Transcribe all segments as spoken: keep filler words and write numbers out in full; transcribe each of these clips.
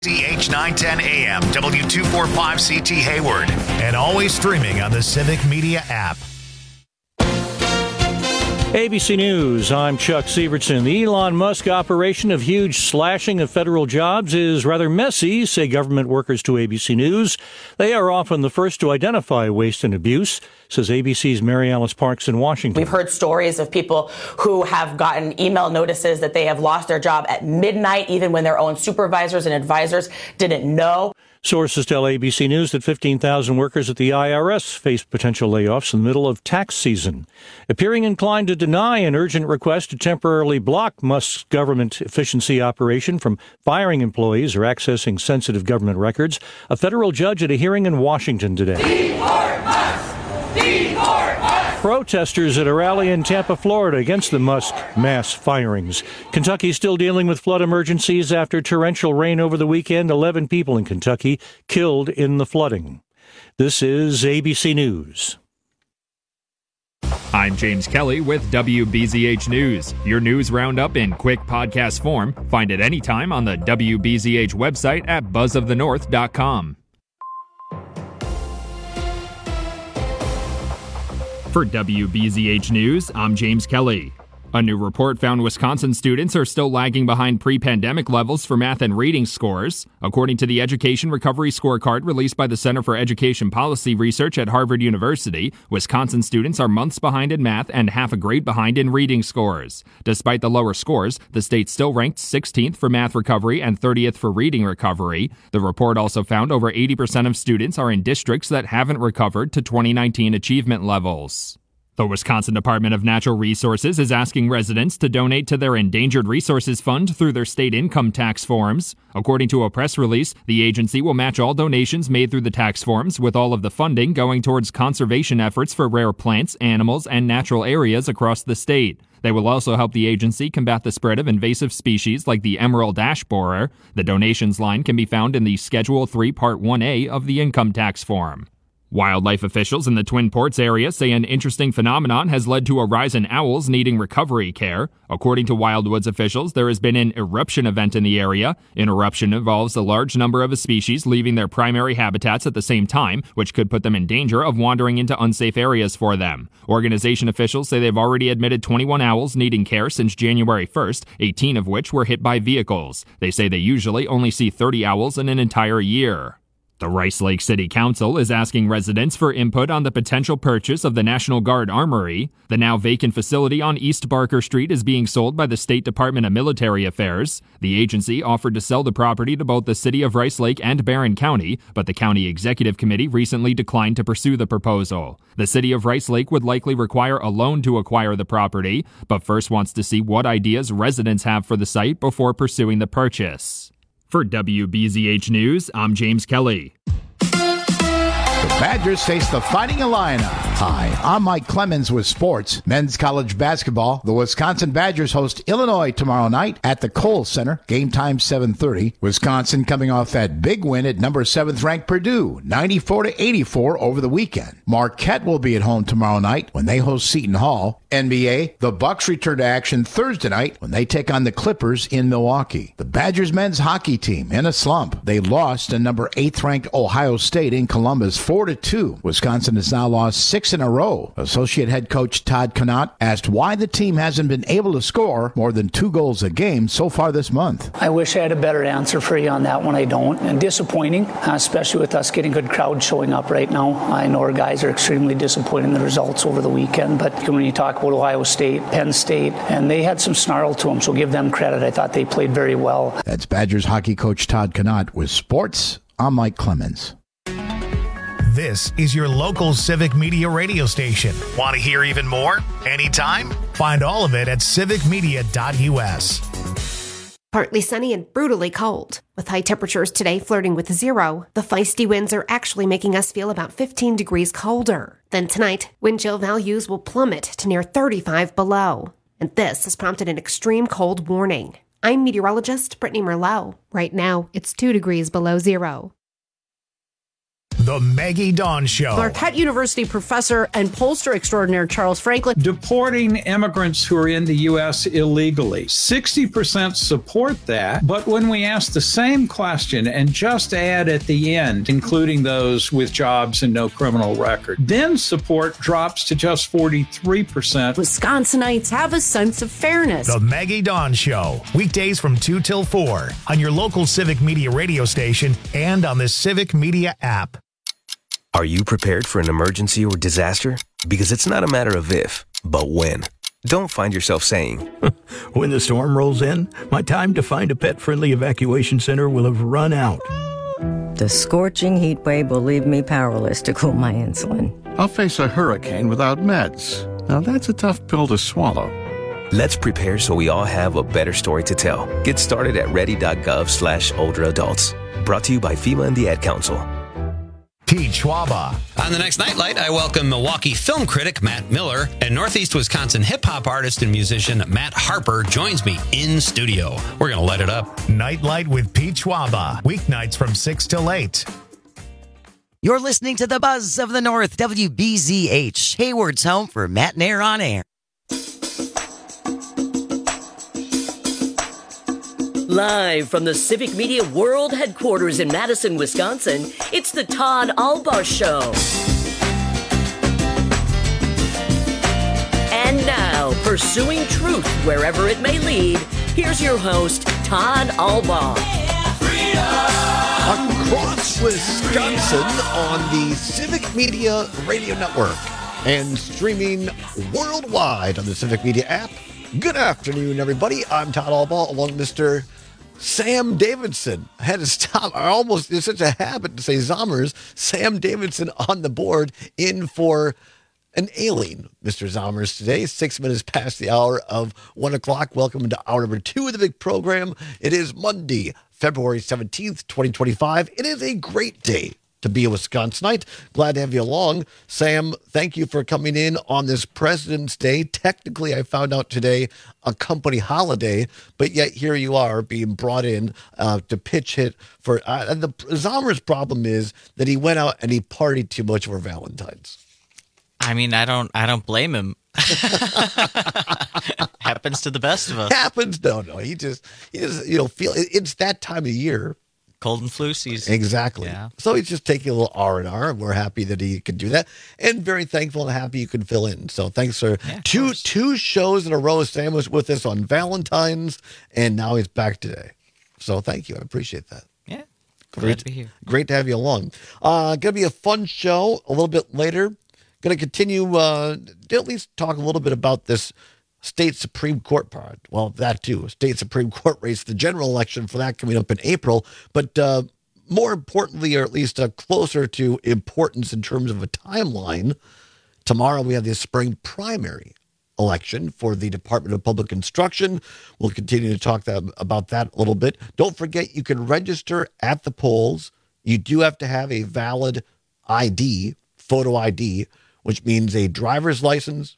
C H nine ten A M, W two forty-five C T Hayward, and always streaming on the Civic Media app. A B C News, I'm Chuck Sievertson. The Elon Musk operation of huge slashing of federal jobs is rather messy, say government workers to A B C News. They are often the first to identify waste and abuse, says A B C's Mary Alice Parks in Washington. We've heard stories of people who have gotten email notices that they have lost their job at midnight, even when their own supervisors and advisors didn't know. Sources tell A B C News that fifteen thousand workers at the I R S face potential layoffs in the middle of tax season. Appearing inclined to deny an urgent request to temporarily block Musk's government efficiency operation from firing employees or accessing sensitive government records, a federal judge at a hearing in Washington today. Deport Musk! Deport Musk! Protesters at a rally in Tampa, Florida against the Musk mass firings. Kentucky still dealing with flood emergencies after torrential rain over the weekend. eleven people in Kentucky killed in the flooding. This is A B C News. I'm James Kelly with W B Z H News. Your news roundup in quick podcast form. Find it anytime on the W B Z H website at buzz of the north dot com. For W B Z H News, I'm James Kelly. A new report found Wisconsin students are still lagging behind pre-pandemic levels for math and reading scores. According to the Education Recovery Scorecard released by the Center for Education Policy Research at Harvard University, Wisconsin students are months behind in math and half a grade behind in reading scores. Despite the lower scores, the state still ranked sixteenth for math recovery and thirtieth for reading recovery. The report also found over eighty percent of students are in districts that haven't recovered to twenty nineteen achievement levels. The Wisconsin Department of Natural Resources is asking residents to donate to their Endangered Resources Fund through their state income tax forms. According to a press release, the agency will match all donations made through the tax forms, with all of the funding going towards conservation efforts for rare plants, animals, and natural areas across the state. They will also help the agency combat the spread of invasive species like the emerald ash borer. The donations line can be found in the Schedule three Part one A of the income tax form. Wildlife officials in the Twin Ports area say an interesting phenomenon has led to a rise in owls needing recovery care. According to Wildwoods officials, there has been an eruption event in the area. An eruption involves a large number of a species leaving their primary habitats at the same time, which could put them in danger of wandering into unsafe areas for them. Organization officials say they've already admitted twenty-one owls needing care since January first, eighteen of which were hit by vehicles. They say they usually only see thirty owls in an entire year. The Rice Lake City Council is asking residents for input on the potential purchase of the National Guard Armory. The now vacant facility on East Barker Street is being sold by the State Department of Military Affairs. The agency offered to sell the property to both the city of Rice Lake and Barron County, but the county executive committee recently declined to pursue the proposal. The city of Rice Lake would likely require a loan to acquire the property, but first wants to see what ideas residents have for the site before pursuing the purchase. For W B Z H News, I'm James Kelly. The Badgers face the Fighting Illini. Hi, I'm Mike Clemens with sports. Men's college basketball. The Wisconsin Badgers host Illinois tomorrow night at the Kohl Center. Game time seven thirty. Wisconsin coming off that big win at number seventh ranked Purdue, ninety-four to eighty-four over the weekend. Marquette will be at home tomorrow night when they host Seton Hall. N B A, the Bucks return to action Thursday night when they take on the Clippers in Milwaukee. The Badgers men's hockey team in a slump. They lost to number eighth ranked Ohio State in Columbus four to two. Wisconsin has now lost six in a row. Associate head coach Todd Connaught asked why the team hasn't been able to score more than two goals a game so far this month. I wish I had a better answer for you on that one. I don't. And disappointing, especially with us getting good crowd showing up right now. I know our guys are extremely disappointed in the results over the weekend, but when you talk about Ohio State, Penn State, and they had some snarl to them, so give them credit. I thought they played very well. That's Badgers hockey coach Todd Connaught with sports. I'm Mike Clemens. This is your local Civic Media radio station. Want to hear even more? Anytime? Find all of it at civic media dot u s. Partly sunny and brutally cold. With high temperatures today flirting with zero, the feisty winds are actually making us feel about fifteen degrees colder. Then tonight, wind chill values will plummet to near thirty-five below. And this has prompted an extreme cold warning. I'm meteorologist Brittany Merlot. Right now, it's two degrees below zero. The Maggie Dawn Show. Marquette University professor and pollster extraordinaire Charles Franklin. Deporting immigrants who are in the U S illegally. sixty percent support that, but when we ask the same question and just add at the end, including those with jobs and no criminal record, then support drops to just forty-three percent. Wisconsinites have a sense of fairness. The Maggie Dawn Show. Weekdays from two till four on your local Civic Media radio station and on the Civic Media app. Are you prepared for an emergency or disaster? Because it's not a matter of if, but when. Don't find yourself saying, when the storm rolls in, my time to find a pet-friendly evacuation center will have run out. The scorching heat wave will leave me powerless to cool my insulin. I'll face a hurricane without meds. Now that's a tough pill to swallow. Let's prepare so we all have a better story to tell. Get started at ready.gov slash older adults. Brought to you by FEMA and the Ad Council. Pete Schwaba. On the next Nightlight, I welcome Milwaukee film critic Matt Miller, and Northeast Wisconsin hip-hop artist and musician Matt Harper joins me in studio. We're going to let it up. Nightlight with Pete Schwaba. Weeknights from six till eight. You're listening to the Buzz of the North, W B Z H, Hayward's home for Matt and Air on Air. Live from the Civic Media World Headquarters in Madison, Wisconsin, it's the Todd Albaugh Show. And now, pursuing truth wherever it may lead, here's your host, Todd Albaugh. Across Wisconsin on the Civic Media Radio Network and streaming worldwide on the Civic Media app. Good afternoon, everybody. I'm Todd Albaugh, along with Mister Sam Davidson. I had to stop. I almost, it's such a habit to say Zommers. Sam Davidson on the board, in for an ailing Mister Zommers today. Six minutes past the hour of one o'clock. Welcome to hour number two of the big program. It is Monday, February seventeenth, twenty twenty-five. It is a great day to be a Wisconsinite. Glad to have you along. Sam, thank you for coming in on this President's Day. Technically, I found out today, a company holiday, but yet here you are being brought in uh, to pitch hit for, uh, and the Zommer's problem is that he went out and he partied too much for Valentine's. I mean, I don't, I don't blame him. Happens to the best of us. Happens. No, no. He just, he just, you know, feel it, it's that time of year. Cold and flu season. Exactly. Yeah. So he's just taking a little R and R, and we're happy that he could do that, and very thankful and happy you could fill in. So thanks for yeah, two course. two shows in a row. Sam was with us on Valentine's, and now he's back today. So thank you. I appreciate that. Yeah. Great Glad to be here. Great to have you along. Uh, going to be a fun show a little bit later. Going to continue uh, to at least talk a little bit about this state Supreme Court part. Well, that too. State Supreme Court race, the general election for that coming up in April. But uh, more importantly, or at least uh, closer to importance in terms of a timeline, tomorrow we have the spring primary election for the Department of Public Instruction. We'll continue to talk that, about that a little bit. Don't forget, you can register at the polls. You do have to have a valid I D, photo I D, which means a driver's license,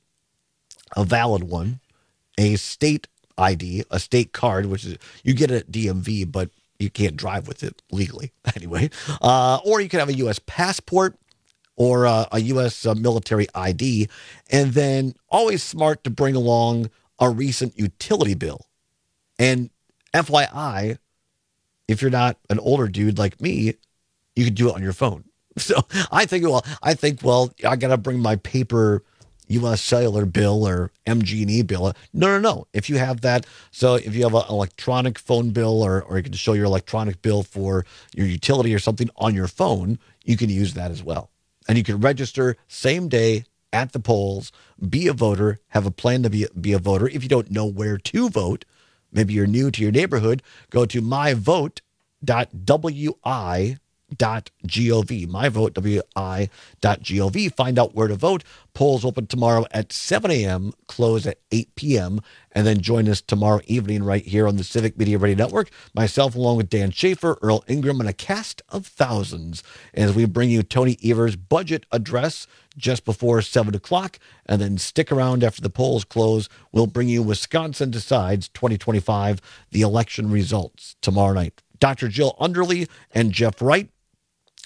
a valid one, a state I D, a state card, which is, you get it at D M V, but you can't drive with it legally anyway. Uh, or you can have a U S passport or uh, a U S uh, military I D. And then always smart to bring along a recent utility bill. And F Y I, if you're not an older dude like me, you can do it on your phone. So I think, well, I think, well, I got to bring my paper U S Cellular bill or M G and E bill. No, no, no. If you have that, so if you have an electronic phone bill, or, or you can show your electronic bill for your utility or something on your phone, you can use that as well. And you can register same day at the polls, be a voter, have a plan to be, be a voter. If you don't know where to vote, maybe you're new to your neighborhood, go to my vote dot w i dot gov, myvote, W I dot gov. Find out where to vote. Polls open tomorrow at seven a.m., close at eight p.m., and then join us tomorrow evening right here on the Civic Media Radio Network. Myself, along with Dan Schaefer, Earl Ingram, and a cast of thousands as we bring you Tony Evers' budget address just before seven o'clock, and then stick around after the polls close. We'll bring you Wisconsin Decides twenty twenty-five, the election results tomorrow night. Doctor Jill Underly and Jeff Wright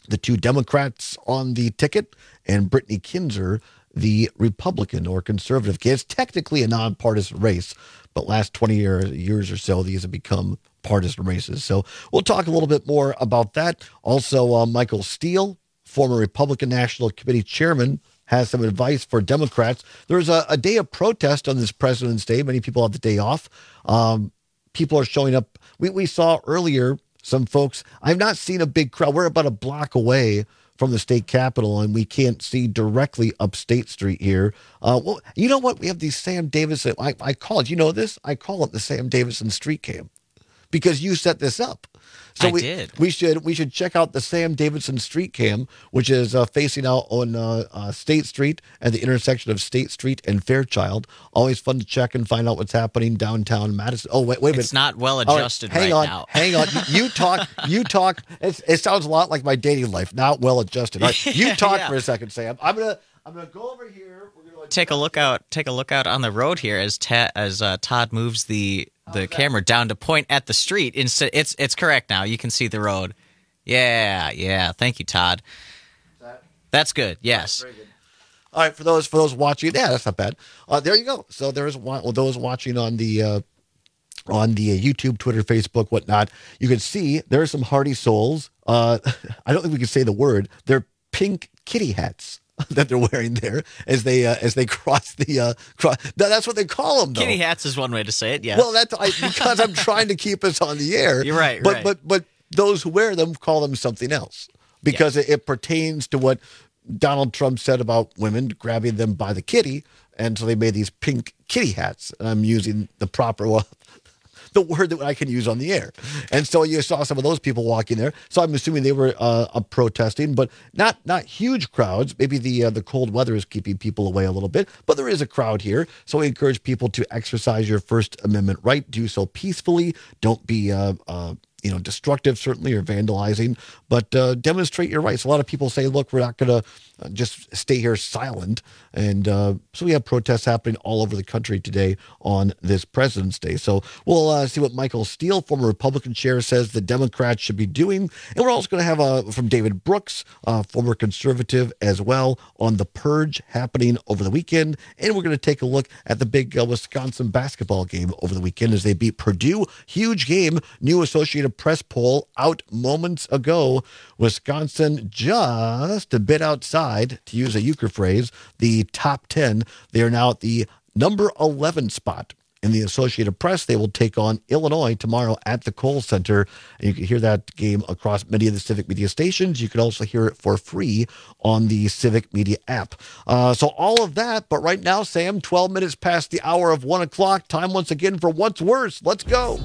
the two Democrats on the ticket, and Brittany Kinzer, the Republican or conservative candidate. It's technically a nonpartisan race, but last twenty year, years or so, these have become partisan races. So we'll talk a little bit more about that. Also, uh, Michael Steele, former Republican National Committee chairman, has some advice for Democrats. There's a, a day of protest on this President's Day. Many people have the day off. Um, people are showing up. We, we saw earlier some folks. I've not seen a big crowd. We're about a block away from the state capitol, and we can't see directly up State Street here. Uh, well, you know what? We have these Sam Davison. I, I call it, you know this? I call it the Sam Davison Street Cam because you set this up. So I we, did. We should we should check out the Sam Davidson Street Cam, which is uh, facing out on uh, uh, State Street at the intersection of State Street and Fairchild. Always fun to check and find out what's happening downtown Madison. Oh, wait, wait a minute. It's not well All right, adjusted hang right on, now. Hang on. You talk. You talk. It's, it sounds a lot like my dating life. Not well adjusted. All right, you talk Yeah. for a second, Sam. I'm gonna I'm gonna go over here. We're gonna Take a look out. Take a look out on the road here as ta- as uh, Todd moves the the camera down to point at the street. Instead, it's it's correct now. You can see the road. Yeah, yeah. Thank you, Todd. That? That's good. Yes. Very good. All right, for those for those watching, yeah, that's not bad. Uh, there you go. So there's one. Well, those watching on the uh, on the uh, YouTube, Twitter, Facebook, whatnot, you can see there are some hardy souls. Uh, I don't think we can say the word. They're pink kitty hats that they're wearing there as they uh, as they cross the uh, cross. That's what they call them, though. Kitty hats is one way to say it. Yeah. Well, that's I, because I'm trying to keep us on the air. You're right. But right. but but those who wear them call them something else because Yes. it, it pertains to what Donald Trump said about women grabbing them by the kitty, and so they made these pink kitty hats. And I'm using the proper one. The word that I can use on the air. And so you saw some of those people walking there. So I'm assuming they were uh, up protesting, but not not huge crowds. Maybe the uh, the cold weather is keeping people away a little bit, but there is a crowd here. So we encourage people to exercise your First Amendment right. Do so peacefully. Don't be uh, uh, you know, destructive, certainly, or vandalizing, but uh, demonstrate your rights. A lot of people say, look, we're not going to uh, just stay here silent. And uh, so we have protests happening all over the country today on this President's Day. So we'll uh, see what Michael Steele, former Republican chair, says the Democrats should be doing. And we're also going to have uh, from David Brooks, uh, former conservative as well, on the purge happening over the weekend. And we're going to take a look at the big uh, Wisconsin basketball game over the weekend as they beat Purdue. Huge game. New Associated Press poll out moments ago. Wisconsin just a bit outside, to use a euchre phrase, the top ten. They are now at the number eleven spot in the Associated Press. They will take on Illinois tomorrow at the Kohl Center. And you can hear that game across many of the Civic Media stations. You can also hear it for free on the Civic Media app. Uh, so all of that. But right now, Sam, twelve minutes past the hour of one o'clock. Time once again for What's Worse. Let's go.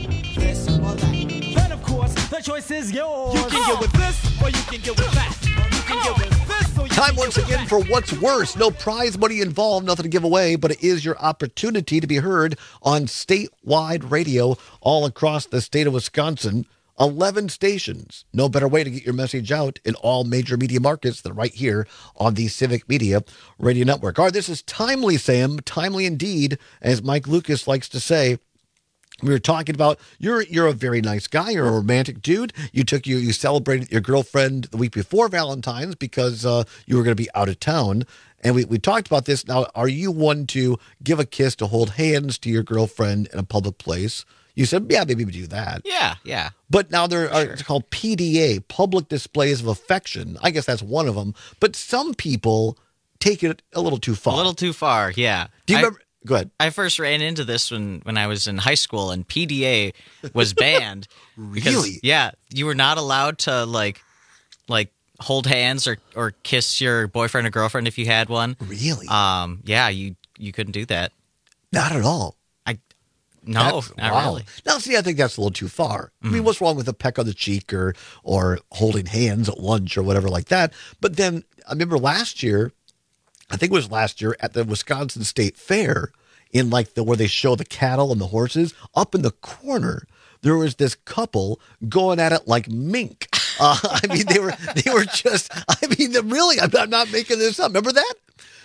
The choice is yours. You can get with this or you can get with that. You can get with this or you Time can once get with again that. for What's Worse. No prize money involved, nothing to give away, but it is your opportunity to be heard on statewide radio all across the state of Wisconsin. eleven stations. No better way to get your message out in all major media markets than right here on the Civic Media Radio Network. All right, this is timely, Sam. Timely indeed, as Mike Lucas likes to say. We were talking about you're you're a very nice guy. You're a romantic dude. You took you you celebrated your girlfriend the week before Valentine's because uh, you were going to be out of town. And we, we talked about this. Now, are you one to give a kiss, to hold hands to your girlfriend in a public place? You said, yeah, maybe we do that. Yeah, yeah. But now there are Sure. it's called P D A, public displays of affection. I guess that's one of them. But some people take it a little too far. A little too far. Yeah. Do you I- remember? Go ahead. I first ran into this when, when I was in high school, and P D A was banned. because, Really? Yeah, you were not allowed to like like hold hands or, or kiss your boyfriend or girlfriend if you had one. Really? Um. Yeah, you you couldn't do that. Not at all. I no, That's- not wow. really. Now, see, I think that's a little too far. I Mm. mean, what's wrong with a peck on the cheek or or holding hands at lunch or whatever like that? But then I remember last year, I think it was last year at the Wisconsin State Fair, in like the where they show the cattle and the horses, up in the corner, there was this couple going at it like mink. Uh, I mean, they were they were just. I mean, really, I'm not, I'm not making this up. Remember that?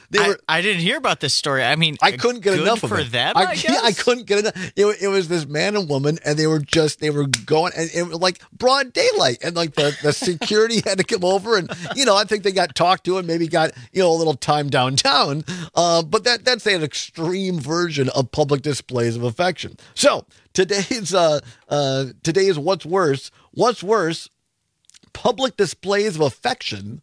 They I, were. I didn't hear about this story. I mean, I couldn't get good enough for of it. them. I, I, guess? yeah, I couldn't get enough. It, it was this man and woman, and they were just they were going, and it was like broad daylight, and like the, the security had to come over, and you know I think they got talked to and maybe got you know a little time downtown. Uh, but that that's an extreme version of public displays of affection. So today's uh, uh, today's what's worse? What's worse? Public displays of affection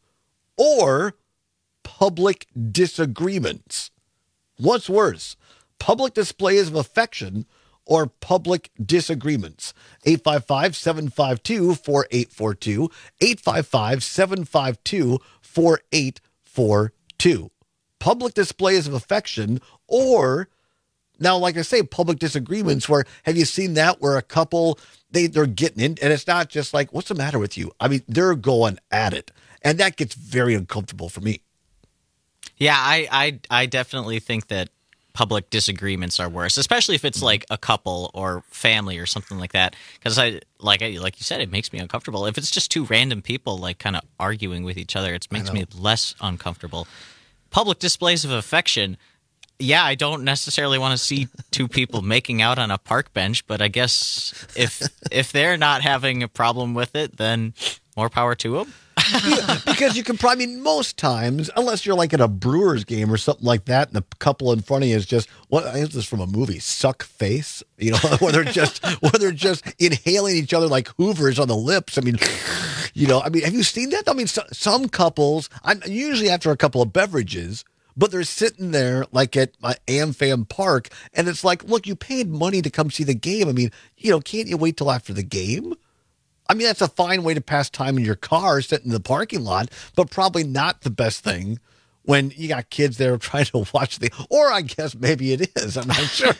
or public disagreements? What's worse, public displays of affection or public disagreements? eight five five, seven five two, four eight four two, eight five five, seven five two, four eight four two. Public displays of affection or, now, like I say, public disagreements where, have you seen that where a couple, they, they're getting in, and it's not just like, what's the matter with you? I mean, they're going at it, and that gets very uncomfortable for me. Yeah, I, I, I definitely think that public disagreements are worse, especially if it's Mm-hmm. like a couple or family or something like that. Because I, like I, like you said, it makes me uncomfortable. If it's just two random people like kind of arguing with each other, it makes me less uncomfortable. Public displays of affection. Yeah, I don't necessarily want to see two people making out on a park bench, but I guess if if they're not having a problem with it, then more power to them. Yeah, because you can probably, I mean, most times, unless you're like at a Brewers game or something like that, and the couple in front of you is just, what I think this is from a movie, suck face, you know, where they're just where they're just inhaling each other like Hoovers on the lips. I mean, you know, I mean, have you seen that? I mean, so, some couples, I'm usually after a couple of beverages, but they're sitting there like at uh, AmFam Park, and it's like, look, you paid money to come see the game. I mean, you know, can't you wait till after the game? I mean, that's a fine way to pass time in your car, sitting in the parking lot, but probably not the best thing when you got kids there trying to watch the, or I guess maybe it is, I'm not sure.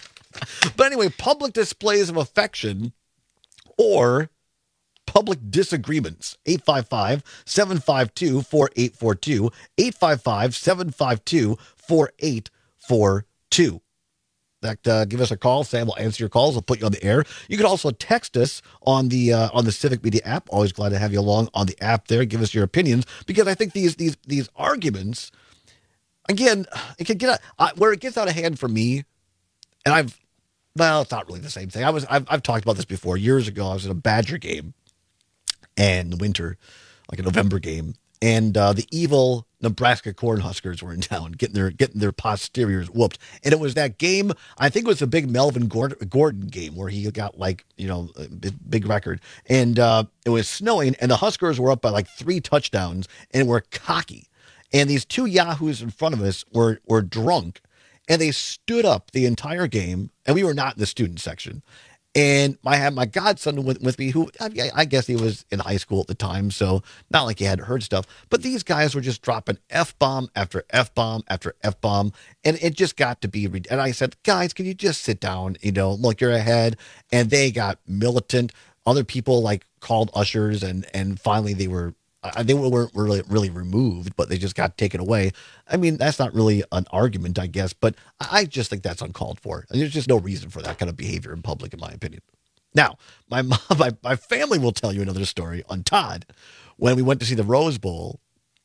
But anyway, public displays of affection or public disagreements. eight five five, seven five two, four eight four two, eight five five, seven five two, four eight four two. That, uh, give us a call. Sam will answer your calls. We'll put you on the air. You can also text us on the uh, on the Civic Media app. Always glad to have you along on the app there. Give us your opinions, because I think these these these arguments, again, it can get uh, where it gets out of hand for me. And I've, well, it's not really the same thing. I was I've, I've talked about this before. Years ago, I was at a Badger game, and the winter, like a November game, and uh, the evil Nebraska Cornhuskers were in town, getting their getting their posteriors whooped. And it was that game, I think it was the big Melvin Gordon, Gordon game where he got like, you know, a big, big record. And uh, it was snowing, and the Huskers were up by like three touchdowns and were cocky. And these two yahoos in front of us were were drunk, and they stood up the entire game, and we were not in the student section. And I had my godson with, with me, who I, I guess he was in high school at the time, so not like he had heard stuff. But these guys were just dropping F-bomb after F-bomb after F-bomb, and it just got to be. And I said, guys, can you just sit down? You know, look, you're ahead. And they got militant. Other people like called ushers, and and finally they were. They weren't really, really removed, but they just got taken away. I mean, that's not really an argument, I guess, but I just think that's uncalled for. There's just no reason for that kind of behavior in public, in my opinion. Now, my mom, my, my family will tell you another story on Todd. When we went to see the Rose Bowl,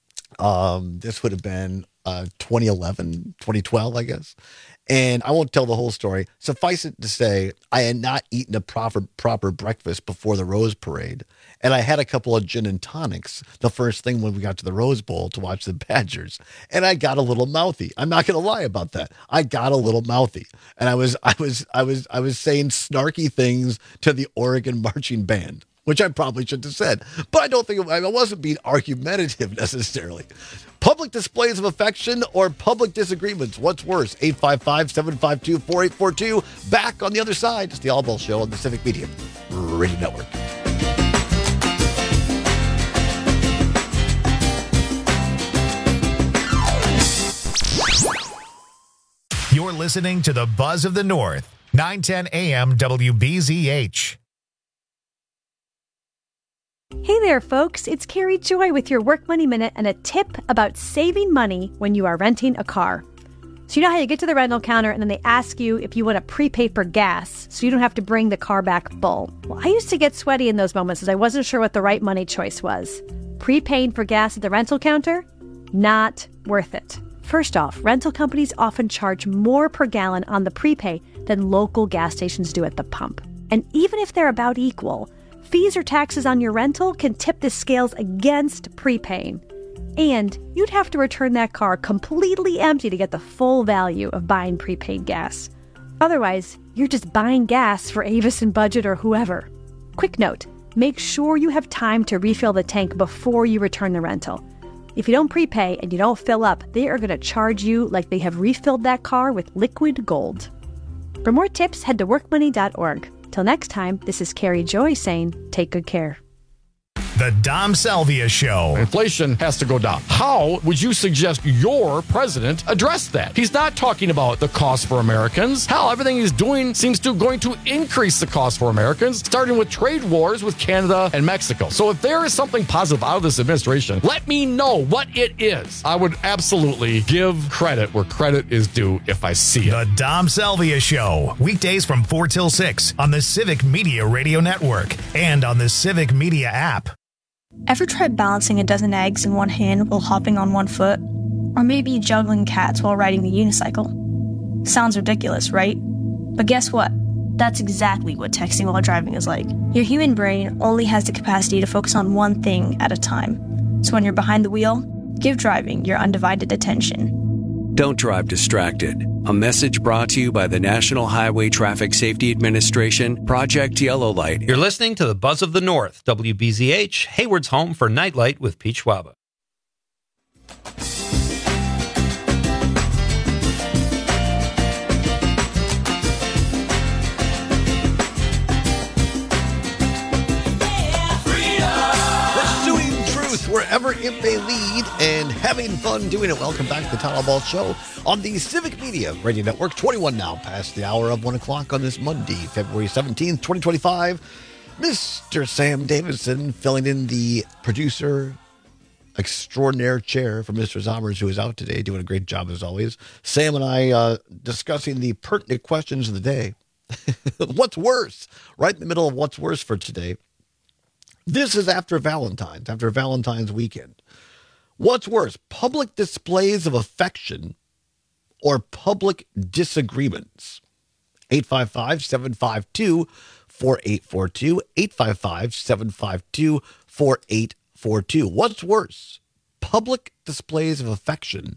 um, this would have been uh, twenty eleven, twenty twelve, I guess. And I won't tell the whole story. Suffice it to say, I had not eaten a proper proper breakfast before the Rose Parade. And I had a couple of gin and tonics the first thing when we got to the Rose Bowl to watch the Badgers. And I got a little mouthy. I'm not going to lie about that. I got a little mouthy. And I was I was I was I was saying snarky things to the Oregon marching band, which I probably shouldn't have said. But I don't think I wasn't being argumentative necessarily. Public displays of affection or public disagreements? What's worse? eight five five, seven five two, four eight four two. Back on the other side. It's the All Ball Show on the Civic Media Radio Network. You're listening to the Buzz of the North, nine ten A M W B Z H. Hey there, folks. It's Carrie Joy with your Work Money Minute and a tip about saving money when you are renting a car. So you know how you get to the rental counter and then they ask you if you want to prepay for gas so you don't have to bring the car back full. Well, I used to get sweaty in those moments as I wasn't sure what the right money choice was. Prepaying for gas at the rental counter? Not worth it. First off, rental companies often charge more per gallon on the prepay than local gas stations do at the pump. And even if they're about equal, fees or taxes on your rental can tip the scales against prepaying. And you'd have to return that car completely empty to get the full value of buying prepaid gas. Otherwise, you're just buying gas for Avis and Budget or whoever. Quick note, make sure you have time to refill the tank before you return the rental. If you don't prepay and you don't fill up, they are going to charge you like they have refilled that car with liquid gold. For more tips, head to work money dot org. Till next time, this is Carrie Joy saying, take good care. The Dom Salvia Show. Inflation has to go down. How would you suggest your president address that? He's not talking about the cost for Americans. Hell, everything he's doing seems to going to increase the cost for Americans, starting with trade wars with Canada and Mexico. So if there is something positive out of this administration, let me know what it is. I would absolutely give credit where credit is due if I see it. The Dom Salvia Show. Weekdays from four till six on the Civic Media Radio Network and on the Civic Media app. Ever tried balancing a dozen eggs in one hand while hopping on one foot? Or maybe juggling cats while riding the unicycle? Sounds ridiculous, right? But guess what? That's exactly what texting while driving is like. Your human brain only has the capacity to focus on one thing at a time. So when you're behind the wheel, give driving your undivided attention. Don't drive distracted. A message brought to you by the National Highway Traffic Safety Administration, Project Yellow Light. You're listening to the Buzz of the North, W B Z H, Hayward's home for Nightlight with Pete Schwaba. Wherever it may lead, and having fun doing it. Welcome back to the Town Hall Ball Show on the Civic Media Radio Network. twenty-one now past the hour of one o'clock on this Monday, February seventeenth, twenty twenty-five. Mister Sam Davidson filling in the producer extraordinaire chair for Mister Zommers, who is out today, doing a great job as always. Sam and I uh, discussing the pertinent questions of the day. What's worse? Right in the middle of what's worse for today. This is after Valentine's, after Valentine's weekend. What's worse, public displays of affection or public disagreements? eight five five, seven five two, four eight four two, eight five five, seven five two, four eight four two. What's worse, public displays of affection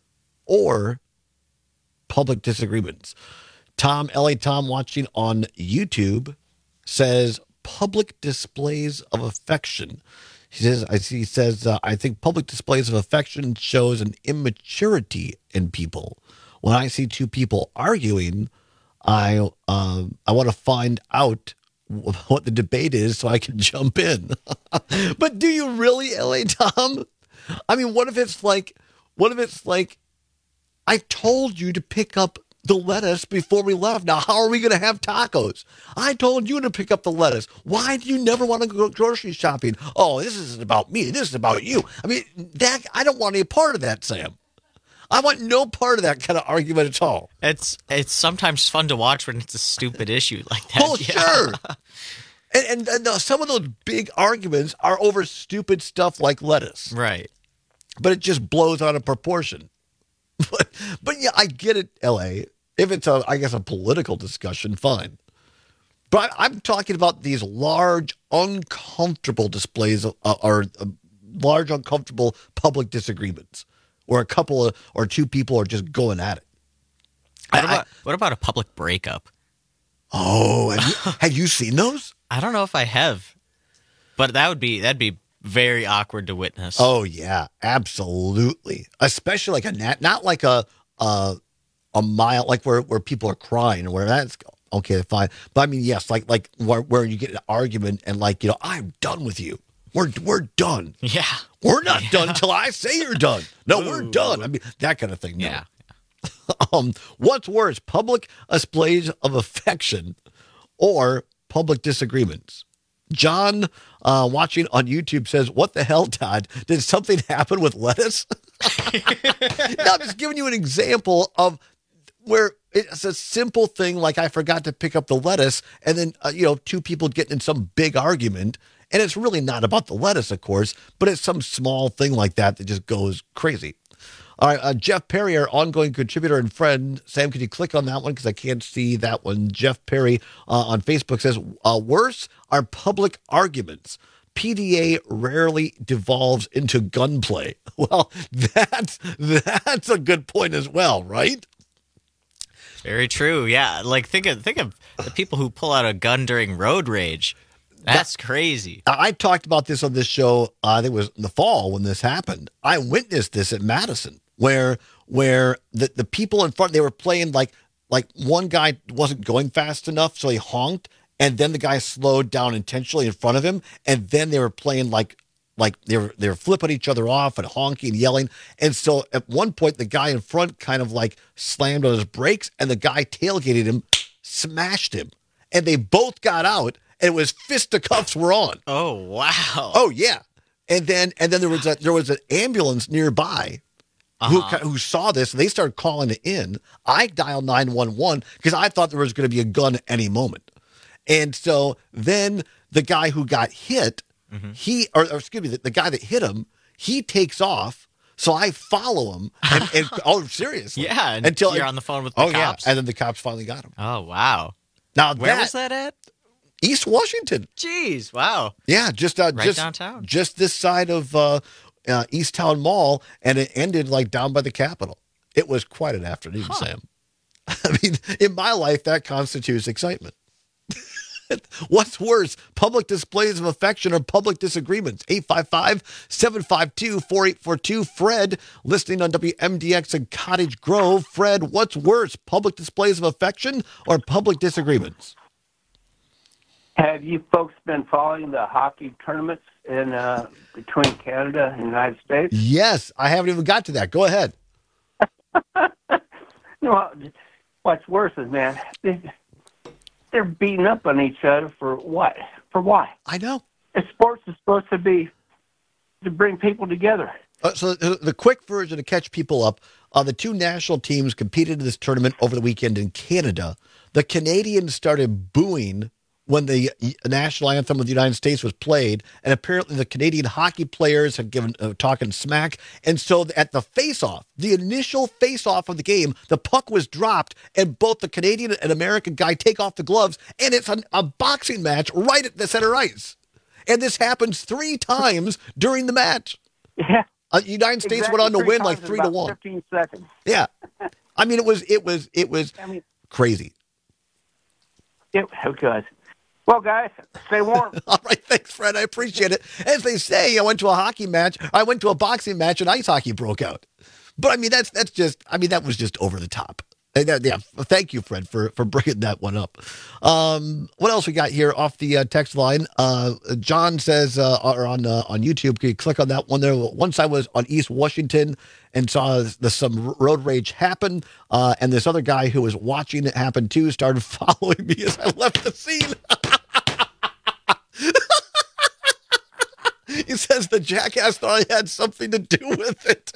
or public disagreements? Tom, L A Tom, watching on YouTube, says public displays of affection. He says, he says, uh, I think public displays of affection shows an immaturity in people. When I see two people arguing, I uh, I want to find out what the debate is so I can jump in. But do you really, L A Tom? I mean, what if it's like, what if it's like, I told you to pick up the lettuce before we left. Now, how are we going to have tacos? I told you to pick up the lettuce. Why do you never want to go grocery shopping? Oh, this isn't about me. This is about you. I mean, that I don't want any part of that, Sam. I want no part of that kind of argument at all. It's it's sometimes fun to watch when it's a stupid issue like that. Oh, yeah. Sure. And, and, and uh, some of those big arguments are over stupid stuff like lettuce. Right. But it just blows out of proportion. But, but yeah, I get it, L A. If it's, a, I guess, a political discussion, fine. But I, I'm talking about these large, uncomfortable displays of, uh, or uh, large, uncomfortable public disagreements where a couple of, or two people are just going at it. What, I, about, what about a public breakup? Oh, have you, have you seen those? I don't know if I have, but that would be that'd be very awkward to witness. Oh yeah, absolutely. Especially like a nat, not like a a, a mile, like where, where people are crying or where that's okay, fine. But I mean, yes, like like where, where you get an argument and like, you know, I'm done with you. We're we're done. Yeah, we're not yeah. done until I say you're done. No, Ooh. we're done. I mean, that kind of thing. No. Yeah. um, what's worse, public displays of affection or public disagreements? John, uh, watching on YouTube, says, what the hell, Todd? Did something happen with lettuce? No, I'm just giving you an example of where it's a simple thing like I forgot to pick up the lettuce, and then, uh, you know, two people getting in some big argument, and it's really not about the lettuce, of course, but it's some small thing like that that just goes crazy. All right, uh, Jeff Perry, our ongoing contributor and friend. Sam, can you click on that one because I can't see that one? Jeff Perry uh, on Facebook says, uh, worse are public arguments. P D A rarely devolves into gunplay. Well, that's, that's a good point as well, right? Very true. Yeah, like think of think of the people who pull out a gun during road rage. That's that, crazy. I talked about this on this show. Uh, I think it was in the fall when this happened. I witnessed this at Madison, where where the, the people in front, they were playing like like one guy wasn't going fast enough, so he honked, and then the guy slowed down intentionally in front of him, and then they were playing like like they were they were flipping each other off and honking and yelling. And so at one point, the guy in front kind of like slammed on his brakes, and the guy tailgated him, smashed him, and they both got out. And it was fisticuffs were on. Oh wow! Oh yeah, and then and then there was a, there was an ambulance nearby uh-huh. who who saw this, and they started calling it in. I dialed nine one one because I thought there was going to be a gun at any moment, and so then the guy who got hit, mm-hmm. he or, or excuse me, the, the guy that hit him, he takes off. So I follow him, and, and oh seriously, yeah, and until you're on the phone with the oh, cops, yeah. And then the cops finally got him. Oh wow! Now where that, was that at? East Washington. Jeez, wow. Yeah, just uh, right just downtown. Just this side of uh, uh, East Town Mall, and it ended like down by the Capitol. It was quite an afternoon, huh. Sam. I mean, in my life, that constitutes excitement. What's worse, public displays of affection or public disagreements? eight five five, seven five two, four eight four two. Fred, listening on W M D X in Cottage Grove. Fred, what's worse, public displays of affection or public disagreements? Have you folks been following the hockey tournaments in uh, between Canada and the United States? Yes, I haven't even got to that. Go ahead. No, what's worse is, man, they, they're beating up on each other for what? For why? I know. Sports is supposed to be to bring people together. Uh, so the, the quick version to catch people up, uh, the two national teams competed in this tournament over the weekend in Canada. The Canadians started booing when the national anthem of the United States was played, and apparently the Canadian hockey players had given uh, talking smack, and so at the face-off, the initial face-off of the game, the puck was dropped, and both the Canadian and American guy take off the gloves, and it's an, a boxing match right at the center ice. And this happens three times during the match. Yeah. Uh, United States exactly. went on to three win like three to one. Fifteen seconds. Yeah. I mean, it was it was it was I mean, crazy. It was. Well, guys, stay warm. All right, thanks, Fred. I appreciate it. As they say, I went to a hockey match. I went to a boxing match, and ice hockey broke out. But I mean, that's that's just. I mean, that was just over the top. And that, yeah, thank you, Fred, for for bringing that one up. Um, what else we got here off the uh, text line? Uh, John says, uh, or on uh, on YouTube, can you click on that one there? Once I was on East Washington and saw the, some road rage happen, uh, and this other guy who was watching it happen too started following me as I left the scene. He says the jackass thought I had something to do with it.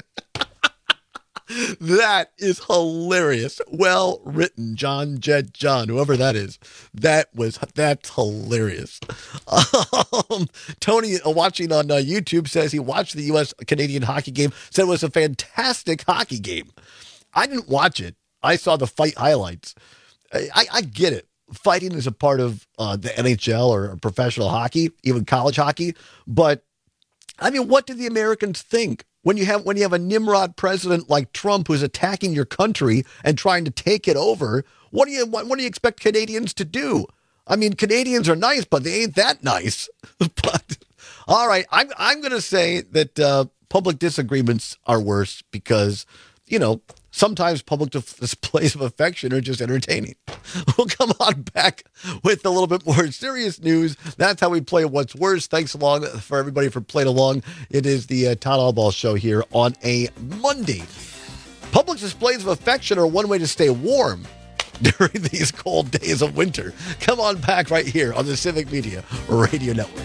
That is hilarious. Well written, John Jed John, whoever that is. That was that's hilarious. Um, Tony, uh, watching on uh, YouTube, says he watched the U S Canadian hockey game. Said it was a fantastic hockey game. I didn't watch it. I saw the fight highlights. I, I, I get it. Fighting is a part of uh, the N H L or professional hockey, even college hockey. But I mean, what do the Americans think? When you have when you have a Nimrod president like Trump who's attacking your country and trying to take it over, what do you what, what do you expect Canadians to do? I mean, Canadians are nice, but they ain't that nice. But all right, I'm I'm going to say that uh, public disagreements are worse because, you know, sometimes public displays of affection are just entertaining. We'll come on back with a little bit more serious news. That's how we play What's Worse. Thanks along for everybody for playing along. It is the uh, Todd Allball Show here on a Monday. Public displays of affection are one way to stay warm during these cold days of winter. Come on back right here on the Civic Media Radio Network.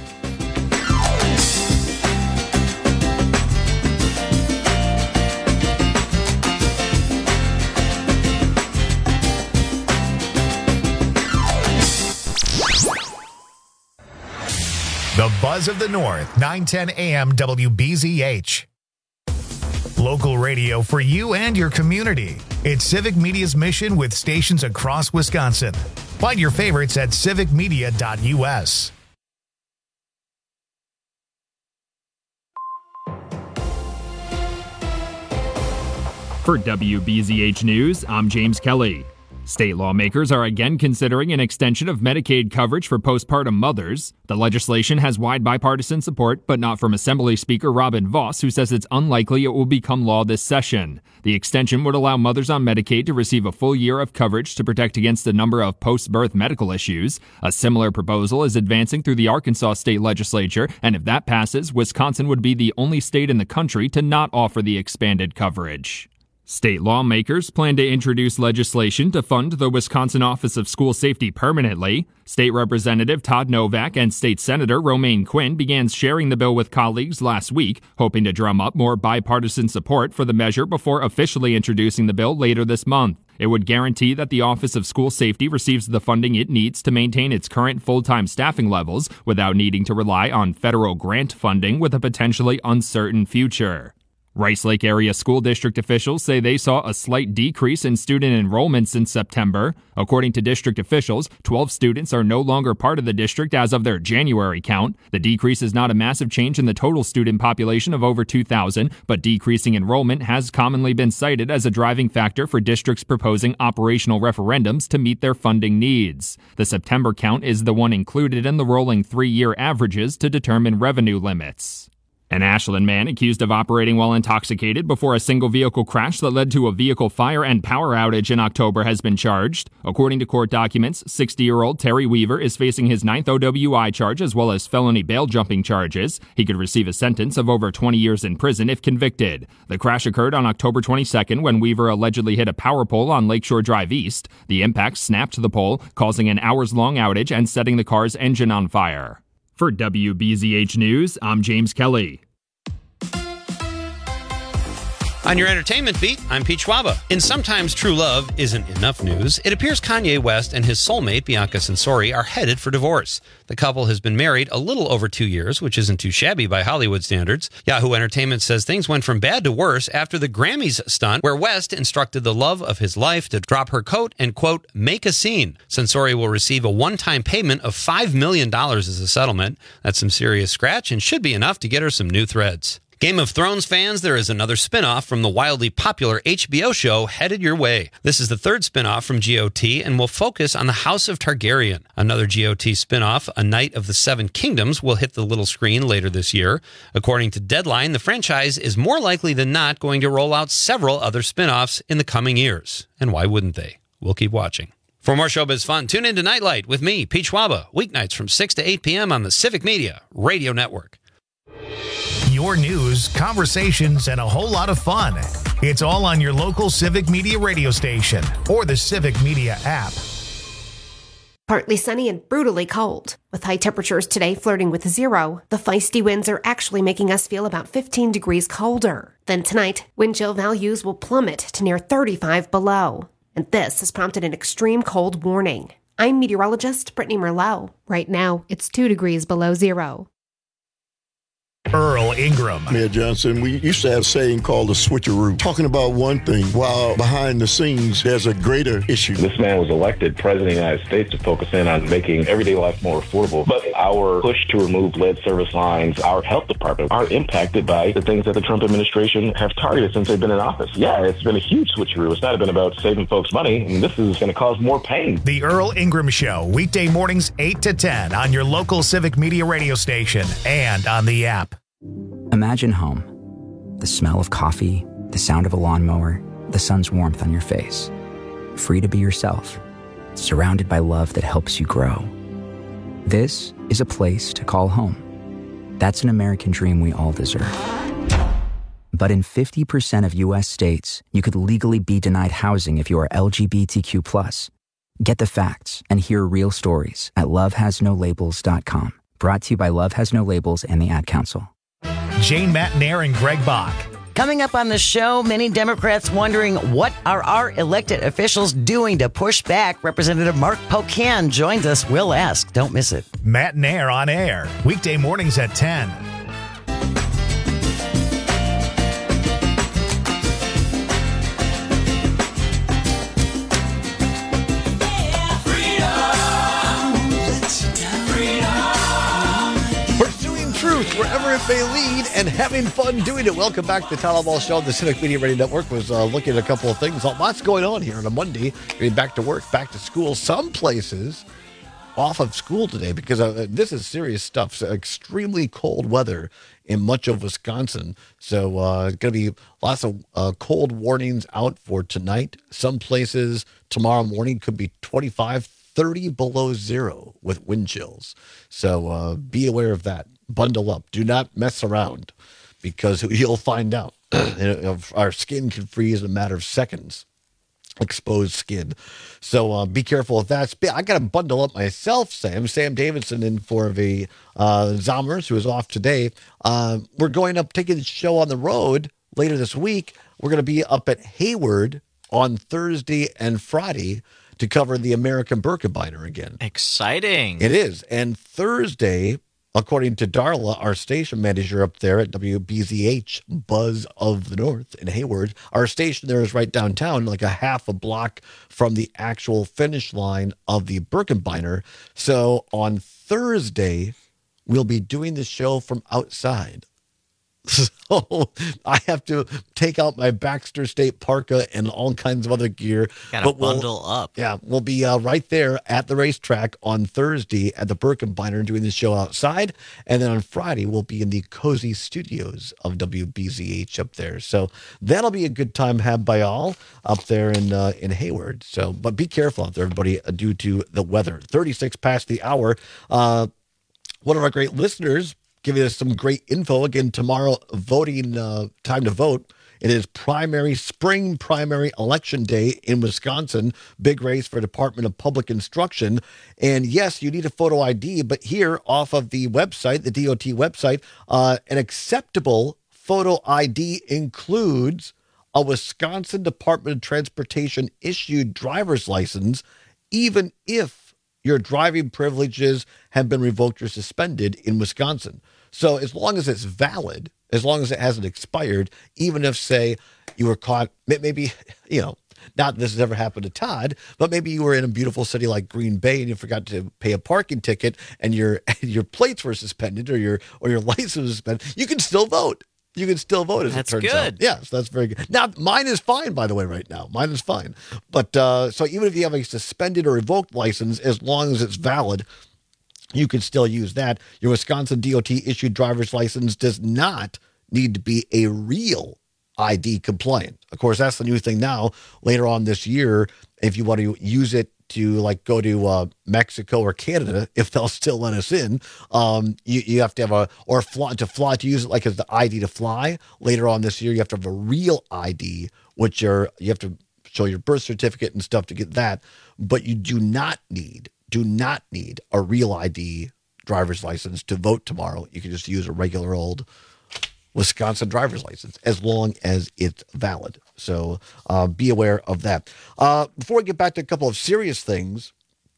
The Buzz of the North, nine ten A M W B Z H. Local radio for you and your community. It's Civic Media's mission with stations across Wisconsin. Find your favorites at civic media dot u s. For W B Z H News, I'm James Kelly. State lawmakers are again considering an extension of Medicaid coverage for postpartum mothers. The legislation has wide bipartisan support, but not from Assembly Speaker Robin Vos, who says it's unlikely it will become law this session. The extension would allow mothers on Medicaid to receive a full year of coverage to protect against a number of post-birth medical issues. A similar proposal is advancing through the Arkansas state legislature, and if that passes, Wisconsin would be the only state in the country to not offer the expanded coverage. State lawmakers plan to introduce legislation to fund the Wisconsin Office of School Safety permanently. State Representative Todd Novak and State Senator Romaine Quinn began sharing the bill with colleagues last week, hoping to drum up more bipartisan support for the measure before officially introducing the bill later this month. It would guarantee that the Office of School Safety receives the funding it needs to maintain its current full-time staffing levels without needing to rely on federal grant funding with a potentially uncertain future. Rice Lake Area School District officials say they saw a slight decrease in student enrollment since September. According to district officials, twelve students are no longer part of the district as of their January count. The decrease is not a massive change in the total student population of over two thousand, but decreasing enrollment has commonly been cited as a driving factor for districts proposing operational referendums to meet their funding needs. The September count is the one included in the rolling three-year averages to determine revenue limits. An Ashland man accused of operating while intoxicated before a single vehicle crash that led to a vehicle fire and power outage in October has been charged. According to court documents, sixty-year-old Terry Weaver is facing his ninth O W I charge as well as felony bail jumping charges. He could receive a sentence of over twenty years in prison if convicted. The crash occurred on October twenty-second when Weaver allegedly hit a power pole on Lakeshore Drive East. The impact snapped the pole, causing an hours-long outage and setting the car's engine on fire. For W B Z H News, I'm James Kelly. On your entertainment beat, I'm Pete Schwaba. In Sometimes True Love Isn't Enough news, it appears Kanye West and his soulmate, Bianca Censori, are headed for divorce. The couple has been married a little over two years, which isn't too shabby by Hollywood standards. Yahoo Entertainment says things went from bad to worse after the Grammys stunt, where West instructed the love of his life to drop her coat and, quote, make a scene. Censori will receive a one-time payment of five million dollars as a settlement. That's some serious scratch and should be enough to get her some new threads. Game of Thrones fans, there is another spin-off from the wildly popular H B O show headed your way. This is the third spin-off from G O T and will focus on the House of Targaryen. Another G O T spin-off, A Knight of the Seven Kingdoms, will hit the little screen later this year. According to Deadline, the franchise is more likely than not going to roll out several other spin-offs in the coming years. And why wouldn't they? We'll keep watching. For more showbiz fun, tune in to Nightlight with me, Pete Schwaba, weeknights from six to eight p.m. on the Civic Media Radio Network. Your news, conversations, and a whole lot of fun. It's all on your local Civic Media radio station or the Civic Media app. Partly sunny and brutally cold. With high temperatures today flirting with zero, the feisty winds are actually making us feel about fifteen degrees colder. Then tonight, wind chill values will plummet to near thirty-five below. And this has prompted an extreme cold warning. I'm meteorologist Brittany Merlot. Right now, it's two degrees below zero. Earl Ingram. Mayor Johnson, we used to have a saying called the switcheroo, talking about one thing while behind the scenes there's a greater issue. This man was elected president of the United States to focus in on making everyday life more affordable. But our push to remove lead service lines, our health department, are impacted by the things that the Trump administration have targeted since they've been in office. Yeah, it's been a huge switcheroo. It's not been about saving folks money, and this is going to cause more pain. The Earl Ingram Show, weekday mornings eight to ten on your local Civic Media radio station and on the app. Imagine home. The smell of coffee, the sound of a lawnmower, the sun's warmth on your face. Free to be yourself, surrounded by love that helps you grow. This is a place to call home. That's an American dream we all deserve. But in fifty percent of U S states, you could legally be denied housing if you are L G B T Q plus. Get the facts and hear real stories at love has no labels dot com. Brought to you by Love Has No Labels and the Ad Council. Jane Matnair and Greg Bach. Coming up on the show, many Democrats wondering what are our elected officials doing to push back. Representative Mark Pocan joins us. We'll ask. Don't miss it. Matnair on air, weekday mornings at ten. wherever it may lead, and having fun doing it. Welcome back to the Town Hall Show. The Civic Media Radio Network was uh, looking at a couple of things. Lots going on here on a Monday. Getting back to work, back to school. Some places off of school today because uh, this is serious stuff. So extremely cold weather in much of Wisconsin. So uh, going to be lots of uh, cold warnings out for tonight. Some places tomorrow morning could be twenty-five, thirty below zero with wind chills. So uh, be aware of that. Bundle up. Do not mess around because you'll find out. Our skin can freeze in a matter of seconds. Exposed skin. So uh, be careful of that. I got to bundle up myself, Sam. Sam Davidson in for the uh, Zommers, who is off today. Uh, we're going up, taking the show on the road later this week. We're going to be up at Hayward on Thursday and Friday to cover the American Birkebeiner again. Exciting. It is. And Thursday, according to Darla, our station manager up there at W B Z H, Buzz of the North in Hayward, our station there is right downtown, like a half a block from the actual finish line of the Birkebeiner. So on Thursday, we'll be doing the show from outside. So I have to take out my Baxter State parka and all kinds of other gear. Got to we'll, bundle up. Yeah, we'll be uh, right there at the racetrack on Thursday at the Birkebeiner doing the show outside. And then on Friday, we'll be in the cozy studios of W B Z H up there. So that'll be a good time had by all up there in uh, in Hayward. So, but be careful out there, everybody, uh, due to the weather. thirty-six past the hour. Uh, one of our great listeners giving us some great info. Again, tomorrow, voting uh, time to vote. It is primary, spring primary election day in Wisconsin. Big race for Department of Public Instruction. And yes, you need a photo I D, but here off of the website, the D O T website, uh, an acceptable photo I D includes a Wisconsin Department of Transportation issued driver's license, even if your driving privileges have been revoked or suspended in Wisconsin. So as long as it's valid, as long as it hasn't expired, even if, say, you were caught, maybe, you know, not that this has ever happened to Todd, but maybe you were in a beautiful city like Green Bay and you forgot to pay a parking ticket and your your plates were suspended or your or your license was suspended, you can still vote. You can still vote, as that's it turns good. out. Yes, that's very good. Now, mine is fine, by the way, right now. Mine is fine. But uh, so even if you have a suspended or revoked license, as long as it's valid, you can still use that. Your Wisconsin D O T-issued driver's license does not need to be a real I D compliant. Of course, that's the new thing now. Later on this year, if you want to use it to like go to uh, Mexico or Canada, if they'll still let us in, um, you, you have to have a, or fly, to fly, to use it like as the I D to fly. Later on this year, you have to have a real I D, which are, you have to show your birth certificate and stuff to get that. But you do not need, do not need a real I D driver's license to vote tomorrow. You can just use a regular old Wisconsin driver's license as long as it's valid. So uh, be aware of that. Uh, before we get back to a couple of serious things,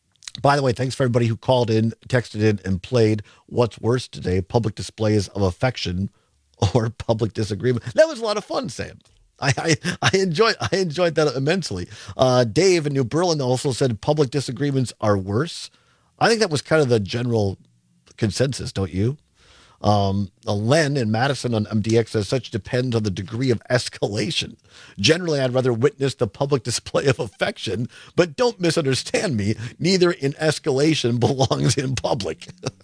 by the way, thanks for everybody who called in, texted in, and played What's Worse today, public displays of affection or public disagreement. That was a lot of fun, Sam. I, I, I enjoyed I enjoyed that immensely. Uh, Dave in New Berlin also said public disagreements are worse. I think that was kind of the general consensus, don't you? Um, Len in Madison on M D X says such depends on the degree of escalation. Generally, I'd rather witness the public display of affection, but don't misunderstand me. Neither in escalation belongs in public.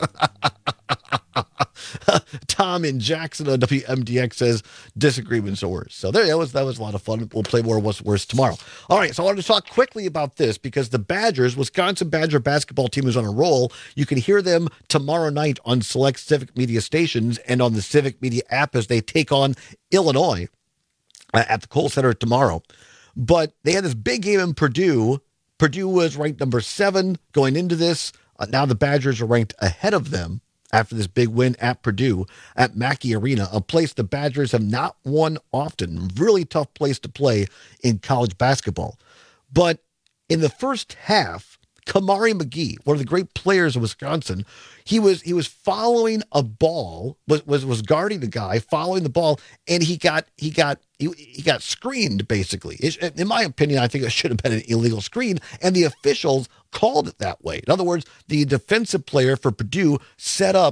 Tom in Jackson on W M D X says disagreements are worse. So there, that was that was a lot of fun. We'll play more What's Worse tomorrow. All right, so I wanted to talk quickly about this because the Badgers, Wisconsin Badger basketball team, is on a roll. You can hear them tomorrow night on select Civic Media stations and on the Civic Media app as they take on Illinois at the Kohl Center tomorrow. But they had this big game in Purdue. Purdue was ranked number seven going into this. Uh, now the Badgers are ranked ahead of them after this big win at Purdue at Mackey Arena, a place the Badgers have not won often. Really tough place to play in college basketball. But in the first half, Kamari McGee, one of the great players of Wisconsin, he was he was following a ball, was was was guarding the guy, following the ball, and he got he got he, he got screened basically. It, in my opinion, I think it should have been an illegal screen, and the officials called it that way. In other words, the defensive player for Purdue set up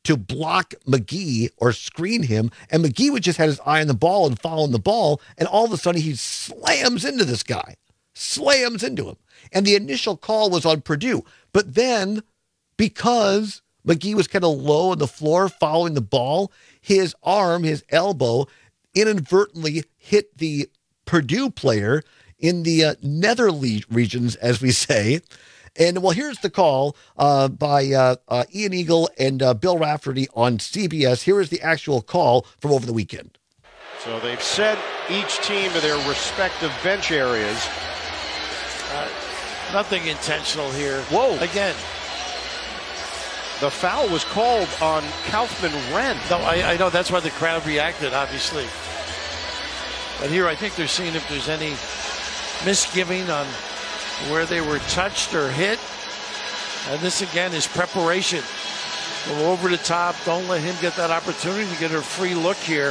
to block McGee or screen him, and McGee would just had his eye on the ball and following the ball, and all of a sudden he slams into this guy, slams into him. And the initial call was on Purdue. But then, because McGee was kind of low on the floor following the ball, his arm, his elbow, inadvertently hit the Purdue player in the uh, nether le- regions, as we say. And, well, here's the call uh, by uh, uh, Ian Eagle and uh, Bill Raftery on C B S. Here is the actual call from over the weekend. So they've sent each team to their respective bench areas. Uh, nothing intentional here. Whoa. Again. The foul was called on Kaufman-Wren. No, I, I know. That's why the crowd reacted, obviously. But here I think they're seeing if there's any misgiving on where they were touched or hit. And this, again, is preparation. Go over the top. Don't let him get that opportunity to get a free look here.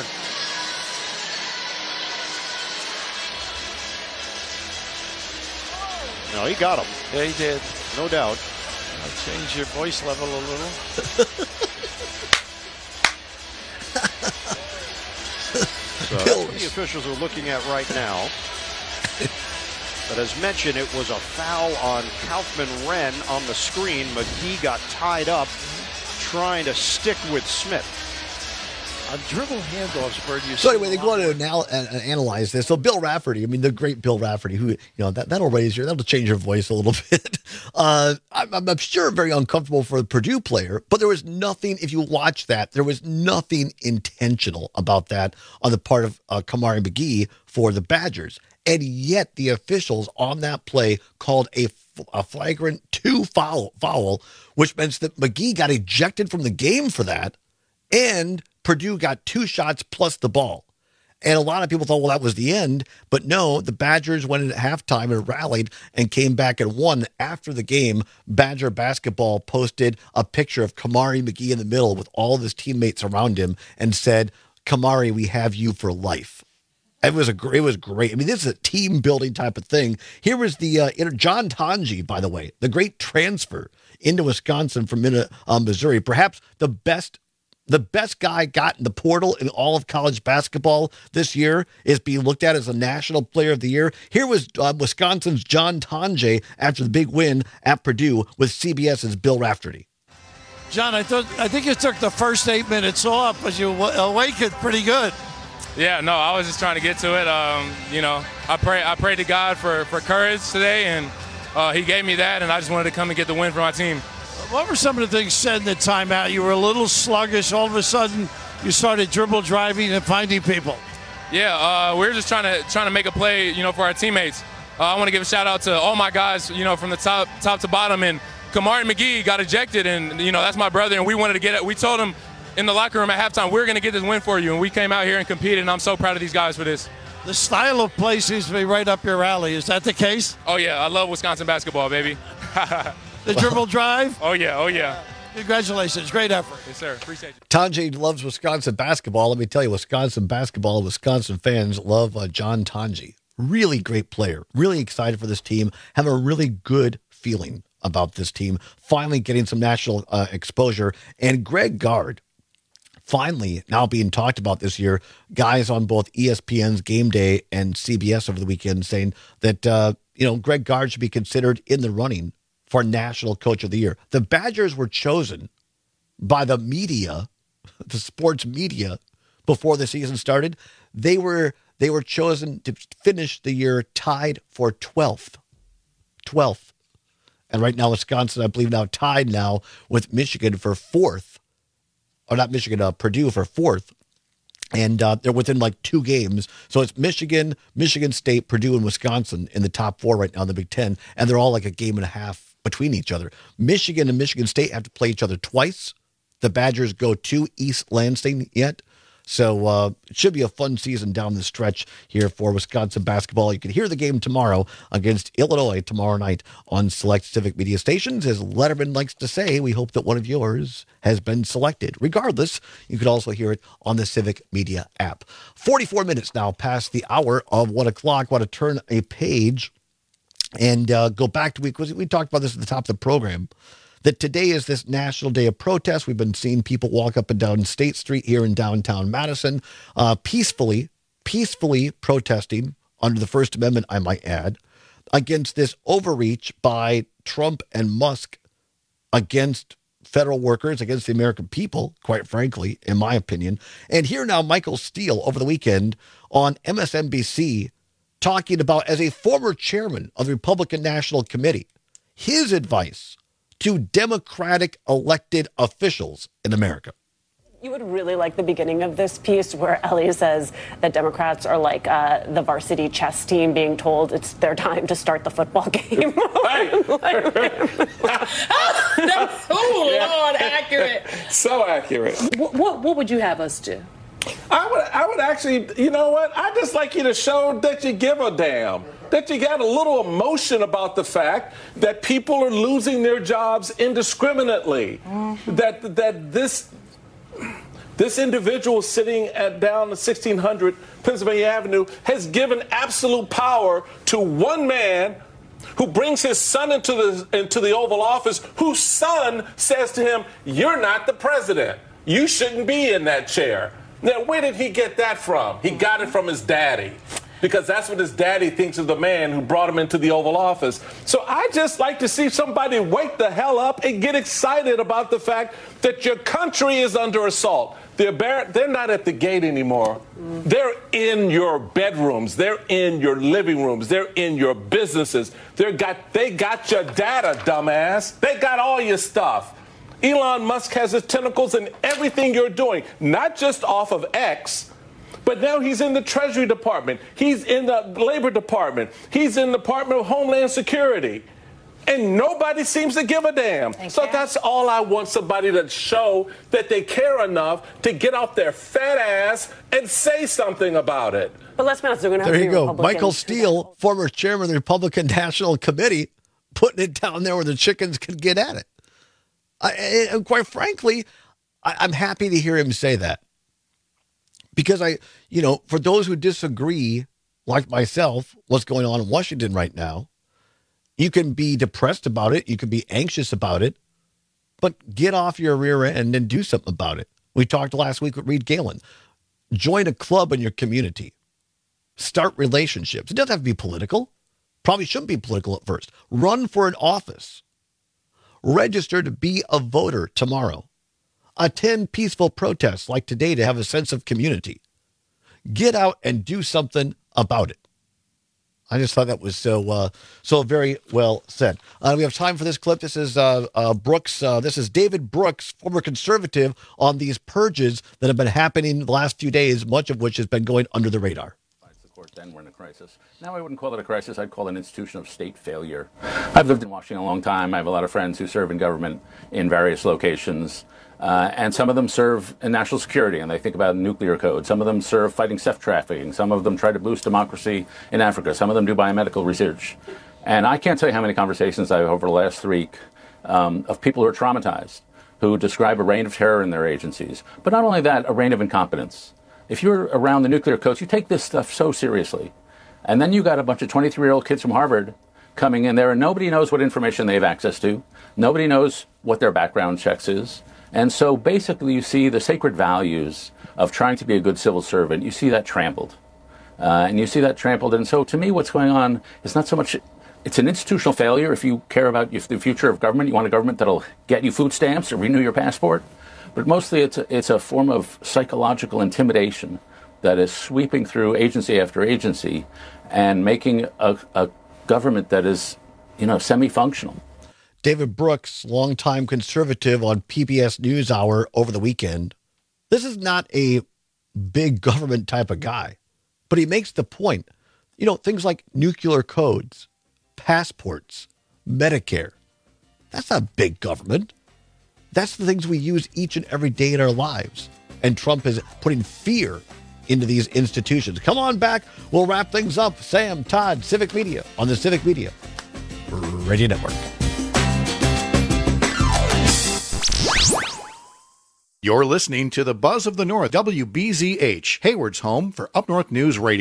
No, he got him. Yeah, he did. No doubt. I'll change your voice level a little. So that's what the officials are looking at right now. But as mentioned, it was a foul on Kaufman-Wren on the screen. McGee got tied up trying to stick with Smith. On dribble handoffs, Bird, you So anyway, they go on to anal- uh, analyze this. So Bill Raftery, I mean, the great Bill Raftery, who, you know, that, that'll raise your, that'll change your voice a little bit. Uh, I'm, I'm sure very uncomfortable for the Purdue player, but there was nothing, if you watch that, there was nothing intentional about that on the part of uh, Kamari McGee for the Badgers. And yet the officials on that play called a, a flagrant two foul, foul, which means that McGee got ejected from the game for that, and Purdue got two shots plus the ball. And a lot of people thought, well, that was the end. But no, the Badgers went in at halftime and rallied and came back and won. After the game, Badger basketball posted a picture of Kamari McGee in the middle with all of his teammates around him and said, Kamari, we have you for life. It was a it was great. I mean, this is a team building type of thing. Here was the uh, John Tonje, by the way, the great transfer into Wisconsin from uh, Missouri, perhaps the best the best guy got in the portal in all of college basketball this year, is being looked at as a national player of the year. Here was uh, Wisconsin's John Tonje after the big win at Purdue with CBS's Bill Raftery. John, I thought I think you took the first eight minutes off, but you awakened pretty good. Yeah, no, I was just trying to get to it. Um, you know, I pray, I prayed to God for, for courage today, and uh, He gave me that, and I just wanted to come and get the win for my team. What were some of the things said in the timeout? You were a little sluggish. All of a sudden, you started dribble driving and finding people. Yeah, uh, we were just trying to trying to make a play, you know, for our teammates. Uh, I want to give a shout out to all my guys, you know, from the top top to bottom. And Kamari McGee got ejected, and you know that's my brother, and we wanted to get it. We told him in the locker room at halftime, we're going to get this win for you, and we came out here and competed, and I'm so proud of these guys for this. The style of play seems to be right up your alley. Is that the case? Oh, yeah. I love Wisconsin basketball, baby. The dribble drive? Oh, yeah. Oh, yeah. Congratulations. Great effort. Yes, sir. Appreciate you. Tonje loves Wisconsin basketball. Let me tell you, Wisconsin basketball, Wisconsin fans love uh, John Tonje. Really great player. Really excited for this team. Have a really good feeling about this team. Finally getting some national uh, exposure. And Greg Gard, finally now being talked about this year, guys on both E S P N's Game Day and C B S over the weekend saying that, uh, you know, Greg Gard should be considered in the running for National Coach of the Year. The Badgers were chosen by the media, the sports media, before the season started. They were they were chosen to finish the year tied for twelfth. twelfth. And right now, Wisconsin, I believe, now tied now with Michigan for fourth. Or not Michigan, uh, Purdue for fourth. And uh, they're within like two games. So it's Michigan, Michigan State, Purdue, and Wisconsin in the top four right now in the Big Ten. And they're all like a game and a half between each other. Michigan and Michigan State have to play each other twice. The Badgers go to East Lansing yet. So uh, it should be a fun season down the stretch here for Wisconsin basketball. You can hear the game tomorrow against Illinois tomorrow night on select Civic Media stations. As Letterman likes to say, we hope that one of yours has been selected. Regardless, you can also hear it on the Civic Media app. forty-four minutes now past the hour of one o'clock. Want to turn a page and uh, go back to week. We talked about this at the top of the program. that today is this National Day of Protest. We've been seeing people walk up and down State Street here in downtown Madison, uh, peacefully, peacefully protesting under the First Amendment, I might add, against this overreach by Trump and Musk against federal workers, against the American people, quite frankly, in my opinion. And here now, Michael Steele over the weekend on M S N B C talking about, as a former chairman of the Republican National Committee, his advice to Democratic elected officials in America. You would really like the beginning of this piece where Ellie says that Democrats are like uh, the varsity chess team being told it's their time to start the football game. That's so Yeah. Lord accurate. So accurate. What, what what would you have us do? I would, I would actually, you know what? I'd just like you to show that you give a damn, that you got a little emotion about the fact that people are losing their jobs indiscriminately, mm-hmm. that that this this individual sitting at down the sixteen hundred Pennsylvania Avenue has given absolute power to one man who brings his son into the into the Oval Office, whose son says to him, "You're not the president. You shouldn't be in that chair." Now, where did he get that from? He got it from his daddy, because that's what his daddy thinks of the man who brought him into the Oval Office. So I just like to see somebody wake the hell up and get excited about the fact that your country is under assault. They're, bar- they're not at the gate anymore. Mm. They're in your bedrooms. They're in your living rooms. They're in your businesses. They're got, they got your data, dumbass. They got all your stuff. Elon Musk has his tentacles in everything you're doing, not just off of X, but now he's in the Treasury Department. He's in the Labor Department. He's in the Department of Homeland Security. And nobody seems to give a damn. Thank so you. That's all I want, somebody to show that they care enough to get off their fat ass and say something about it. But let's be honest, they're going to have There to you be go. Republicans. Michael Steele, former chairman of the Republican National Committee, putting it down there where the chickens could get at it. I, and quite frankly, I, I'm happy to hear him say that. Because I, you know, for those who disagree, like myself, what's going on in Washington right now, you can be depressed about it. You can be anxious about it, but get off your rear end and do something about it. We talked last week with Reed Galen. Join a club in your community. Start relationships. It doesn't have to be political. Probably shouldn't be political at first. Run for an office. Register to be a voter tomorrow. Attend peaceful protests like today to have a sense of community. Get out and do something about it. I just thought that was so uh, so very well said. Uh, we have time for this clip. This is uh, uh, Brooks. Uh, this is David Brooks, former conservative, on these purges that have been happening the last few days, much of which has been going under the radar. Then we're in a crisis. Now I wouldn't call it a crisis. I'd call it an institution of state failure. I've lived in Washington a long time. I have a lot of friends who serve in government in various locations. Uh, and some of them serve in national security, and they think about nuclear code. Some of them serve fighting sex trafficking. Some of them try to boost democracy in Africa. Some of them do biomedical research. And I can't tell you how many conversations I've over the last week um, of people who are traumatized, who describe a reign of terror in their agencies. But not only that, a reign of incompetence. If you're around the nuclear codes, you take this stuff so seriously. And then you got a bunch of twenty-three-year-old kids from Harvard coming in there, and nobody knows what information they have access to. Nobody knows what their background checks is. And so basically you see the sacred values of trying to be a good civil servant, you see that trampled. Uh, and you see that trampled. And so to me what's going on is not so much, it's an institutional failure. If you care about the future of government, you want a government that'll get you food stamps or renew your passport. But mostly it's a, it's a form of psychological intimidation that is sweeping through agency after agency and making a, a government that is, you know, semi-functional. David Brooks, longtime conservative on P B S NewsHour over the weekend. This is not a big government type of guy, but he makes the point. You know, things like nuclear codes, passports, Medicare. That's not big government. That's the things we use each and every day in our lives. And Trump is putting fear into these institutions. Come on back. We'll wrap things up. Sam, Todd, Civic Media on the Civic Media Radio Network. You're listening to the Buzz of the North, W B Z H, Hayward's home for Up North News Radio.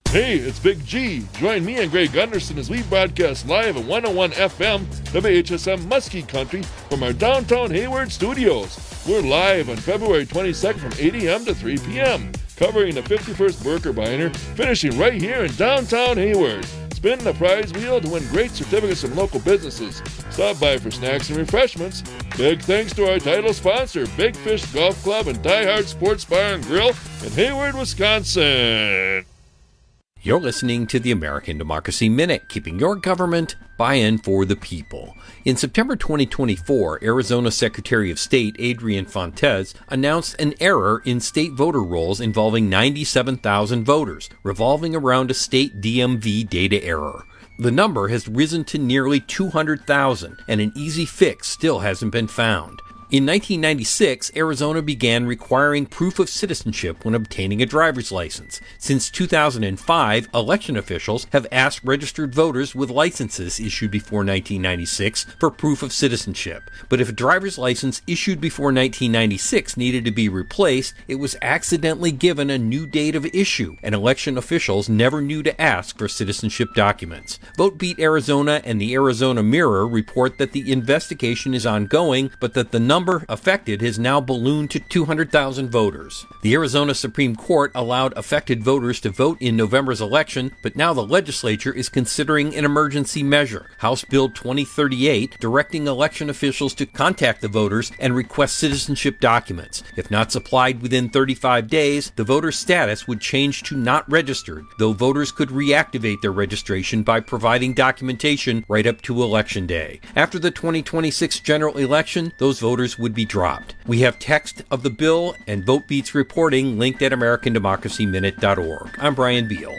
Hey, it's Big G. Join me and Greg Gunderson as we broadcast live at one oh one F M, W H S M Muskie Country from our downtown Hayward studios. We're live on February twenty-second from eight a.m. to three p.m., covering the fifty-first Worker Biner, finishing right here in downtown Hayward. Spin the prize wheel to win great certificates from local businesses. Stop by for snacks and refreshments. Big thanks to our title sponsor, Big Fish Golf Club and Die Hard Sports Bar and Grill in Hayward, Wisconsin. You're listening to the American Democracy Minute, keeping your government buy-in for the people. In September twenty twenty-four, Arizona Secretary of State Adrian Fontes announced an error in state voter rolls involving ninety-seven thousand voters, revolving around a state D M V data error. The number has risen to nearly two hundred thousand, and an easy fix still hasn't been found. In nineteen ninety-six, Arizona began requiring proof of citizenship when obtaining a driver's license. Since two thousand five, election officials have asked registered voters with licenses issued before nineteen ninety-six for proof of citizenship. But if a driver's license issued before nineteen ninety-six needed to be replaced, it was accidentally given a new date of issue, and election officials never knew to ask for citizenship documents. VoteBeat Arizona and the Arizona Mirror report that the investigation is ongoing, but that the number number affected has now ballooned to two hundred thousand voters. The Arizona Supreme Court allowed affected voters to vote in November's election, but now the legislature is considering an emergency measure, House Bill twenty thirty-eight, directing election officials to contact the voters and request citizenship documents. If not supplied within thirty-five days, the voter's status would change to not registered, though voters could reactivate their registration by providing documentation right up to Election Day. After the twenty twenty-six general election, those voters would be dropped. We have text of the bill and VoteBeat's reporting linked at American Democracy Minute dot org. I'm Brian Beal.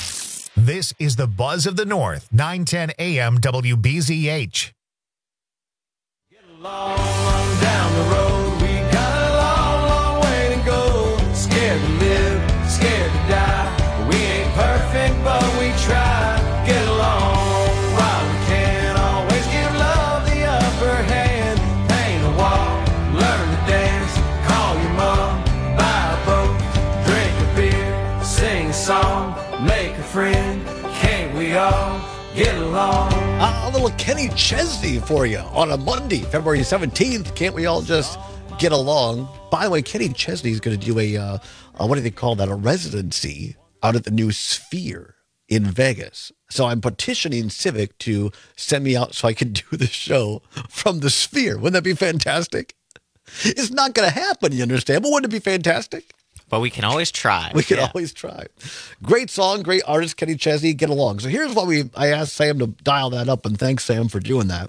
This is the Buzz of the North, nine ten A M W B Z H. Long, long down the road, we got a long, long way to go. Scared to live, scared to die. We ain't perfect, but we try. Get along while we can. Always give love the upper hand. Paint a wall, learn to dance. Call your mom, buy a boat, drink a beer, sing a song, make a friend. Can't we all get along? Uh, a little Kenny Chesney for you on a Monday, February seventeenth. Can't we all just get along? By the way, Kenny Chesney is going to do a, uh, a, what do they call that, a residency out at the new Sphere in Vegas. So I'm petitioning Civic to send me out so I can do the show from the Sphere. Wouldn't that be fantastic? It's not going to happen, you understand, but wouldn't it be fantastic? But we can always try. We can yeah. always try. Great song, great artist, Kenny Chesney. Get along. So here's what we I asked Sam to dial that up, and thanks, Sam, for doing that.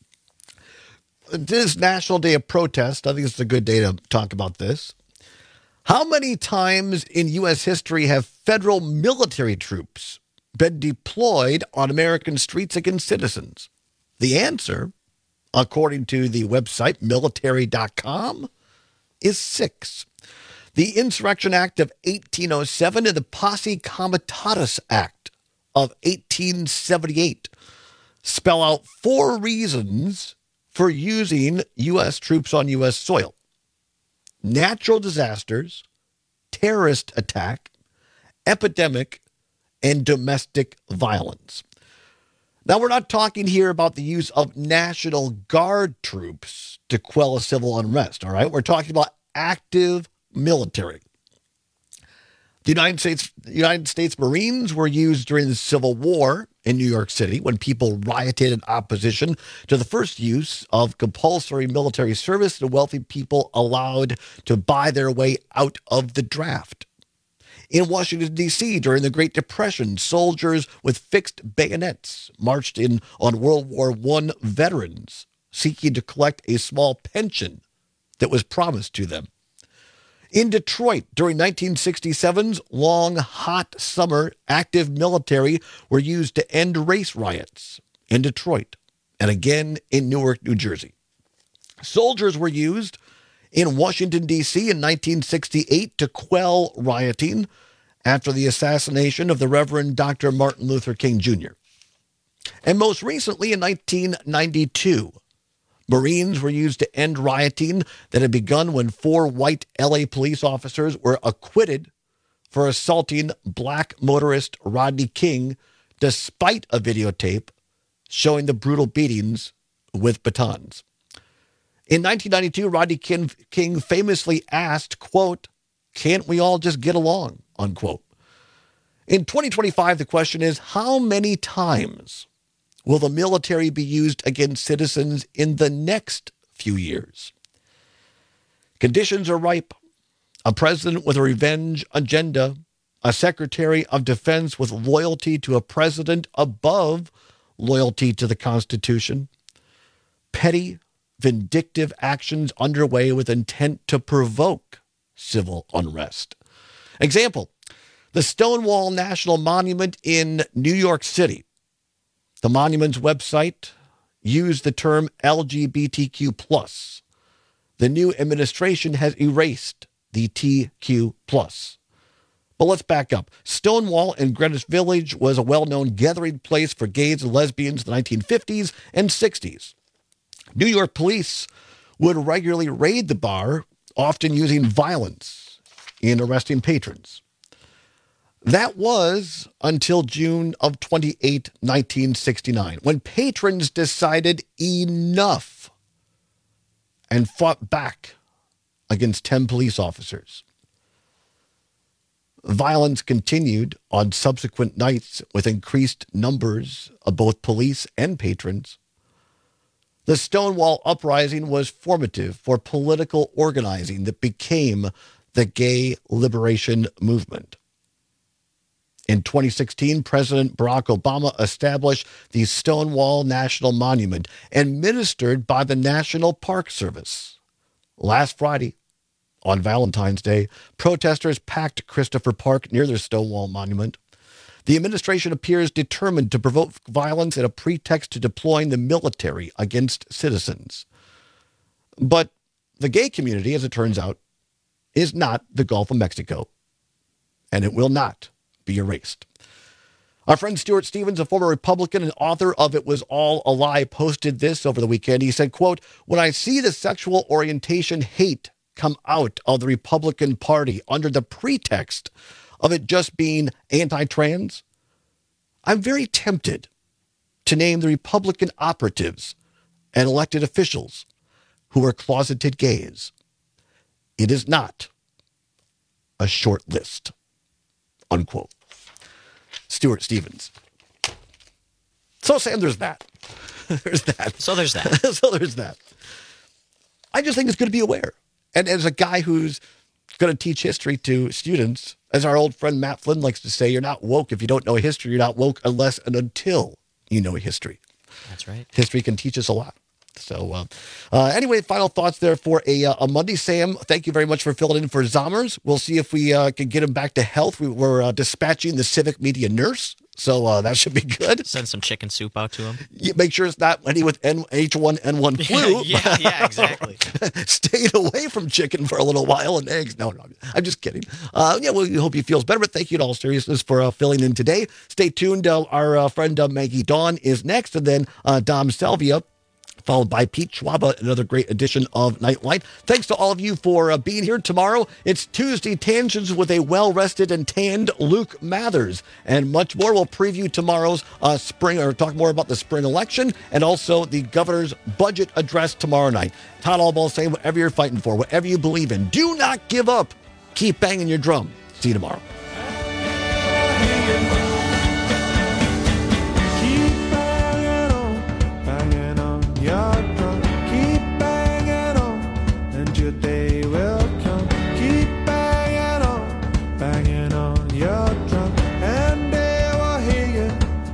This National Day of Protest, I think it's a good day to talk about this. How many times in U S history have federal military troops been deployed on American streets against citizens? The answer, according to the website military dot com, is six. The Insurrection Act of eighteen oh seven and the Posse Comitatus Act of eighteen seventy-eight spell out four reasons for using U S troops on U S soil: natural disasters, terrorist attack, epidemic, and domestic violence. Now, we're not talking here about the use of National Guard troops to quell a civil unrest, all right? We're talking about active military. The United States United States Marines were used during the Civil War in New York City when people rioted in opposition to the first use of compulsory military service and wealthy people allowed to buy their way out of the draft. In Washington, D C, during the Great Depression, soldiers with fixed bayonets marched in on World War One veterans, seeking to collect a small pension that was promised to them. In Detroit, during nineteen sixty-seven's long, hot summer, active military were used to end race riots in Detroit and again in Newark, New Jersey. Soldiers were used in Washington, D C in nineteen sixty-eight to quell rioting after the assassination of the Reverend Doctor Martin Luther King Junior And most recently in nineteen ninety-two, Marines were used to end rioting that had begun when four white L A police officers were acquitted for assaulting black motorist Rodney King despite a videotape showing the brutal beatings with batons. In nineteen ninety-two, Rodney King, King famously asked, quote, "Can't we all just get along?" unquote. In twenty twenty-five, the question is, how many times will the military be used against citizens in the next few years? Conditions are ripe. A president with a revenge agenda, a secretary of defense with loyalty to a president above loyalty to the Constitution, petty, vindictive actions underway with intent to provoke civil unrest. Example, the Stonewall National Monument in New York City. The monument's website used the term L G B T Q plus. The new administration has erased the T Q plus. But let's back up. Stonewall in Greenwich Village was a well-known gathering place for gays and lesbians in the nineteen fifties and sixties. New York police would regularly raid the bar, often using violence in arresting patrons. That was until June of twenty-eighth, nineteen sixty-nine, when patrons decided enough and fought back against ten police officers. Violence continued on subsequent nights with increased numbers of both police and patrons. The Stonewall Uprising was formative for political organizing that became the gay liberation movement. In twenty sixteen, President Barack Obama established the Stonewall National Monument, administered by the National Park Service. Last Friday, on Valentine's Day, protesters packed Christopher Park near the Stonewall Monument. The administration appears determined to provoke violence as a pretext to deploying the military against citizens. But the gay community, as it turns out, is not the Gulf of Mexico, and it will not be erased. Our friend Stuart Stevens, a former Republican and author of It Was All a Lie, posted this over the weekend. He said, quote, "When I see the sexual orientation hate come out of the Republican Party under the pretext of it just being anti-trans, I'm very tempted to name the Republican operatives and elected officials who are closeted gays. It is not a short list," unquote. Stuart Stevens. So, Sam, there's that. there's that. So there's that. so there's that. I just think it's good to be aware. And as a guy who's going to teach history to students, as our old friend Matt Flynn likes to say, you're not woke if you don't know history. You're not woke unless and until you know history. That's right. History can teach us a lot. So uh, uh, anyway, final thoughts there for a, uh, a Monday. Sam, thank you very much for filling in for Zommers. We'll see if we uh, can get him back to health. We, we're uh, dispatching the civic media nurse, so uh, that should be good. Send some chicken soup out to him. You make sure it's not any with N- H one N one flu. yeah, yeah, exactly. Stayed away from chicken for a little while and eggs. No, no, I'm just kidding. Uh, yeah, well, we hope he feels better, but thank you in all seriousness for uh, filling in today. Stay tuned. Uh, our uh, friend uh, Maggie Dawn is next, and then uh, Dom Salvia, followed by Pete Schwaba, another great edition of Nightlight. Thanks to all of you for uh, being here. Tomorrow, it's Tuesday Tangents with a well-rested and tanned Luke Mathers. And much more. We'll preview tomorrow's uh, spring, or talk more about the spring election, and also the governor's budget address tomorrow night. Todd Allball saying, whatever you're fighting for, whatever you believe in, do not give up. Keep banging your drum. See you tomorrow. Your drum, keep banging on, and your day will come. Keep banging on, banging on your drum, and they will hear you.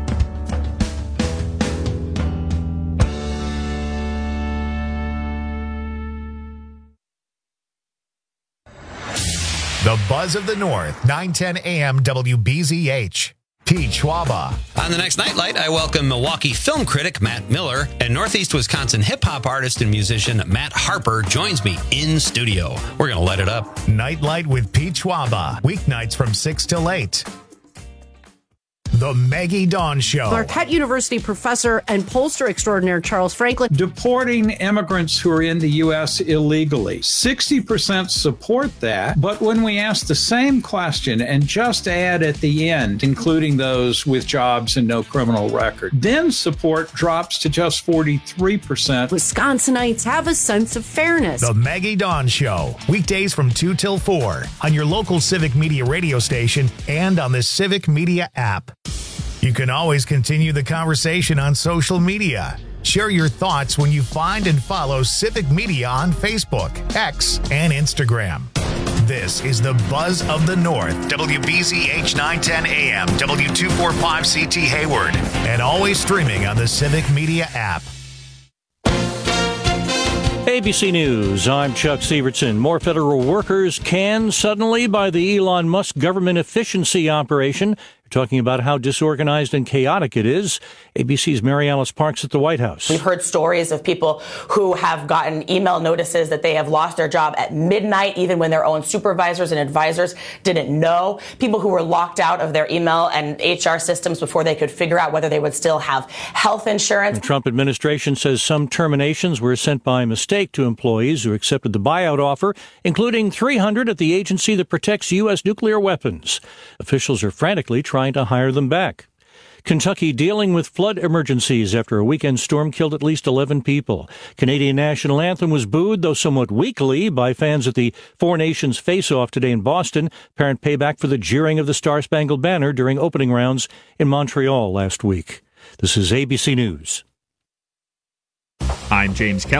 The Buzz of the North, nine ten A M W B Z H. Pete Schwaba. On the next Nightlight, I welcome Milwaukee film critic Matt Miller, and Northeast Wisconsin hip-hop artist and musician Matt Harper joins me in studio. We're going to light it up. Nightlight with Pete Schwaba. Weeknights from six till eight. The Maggie Dawn Show. Marquette University professor and pollster extraordinaire Charles Franklin. Deporting immigrants who are in the U S illegally. sixty percent support that, but when we ask the same question and just add at the end, including those with jobs and no criminal record, then support drops to just forty-three percent. Wisconsinites have a sense of fairness. The Maggie Dawn Show. Weekdays from two till four on your local Civic Media radio station and on the Civic Media app. You can always continue the conversation on social media. Share your thoughts when you find and follow Civic Media on Facebook, X, and Instagram. This is the Buzz of the North, W B Z H nine ten A M, W two forty-five C T Hayward, and always streaming on the Civic Media app. A B C News, I'm Chuck Sievertson. More federal workers canned suddenly by the Elon Musk government efficiency operation. We're talking about how disorganized and chaotic it is. A B C's Mary Alice Parks at the White House. We've heard stories of people who have gotten email notices that they have lost their job at midnight, even when their own supervisors and advisors didn't know. People who were locked out of their email and H R systems before they could figure out whether they would still have health insurance. The Trump administration says some terminations were sent by mistake to employees who accepted the buyout offer, including three hundred at the agency that protects U S nuclear weapons. Officials are frantically trying to hire them back. Kentucky dealing with flood emergencies after a weekend storm killed at least eleven people. Canadian national anthem was booed, though somewhat weakly, by fans at the Four Nations face-off today in Boston. Apparent payback for the jeering of the Star-Spangled Banner during opening rounds in Montreal last week. This is A B C News. I'm James Kelly.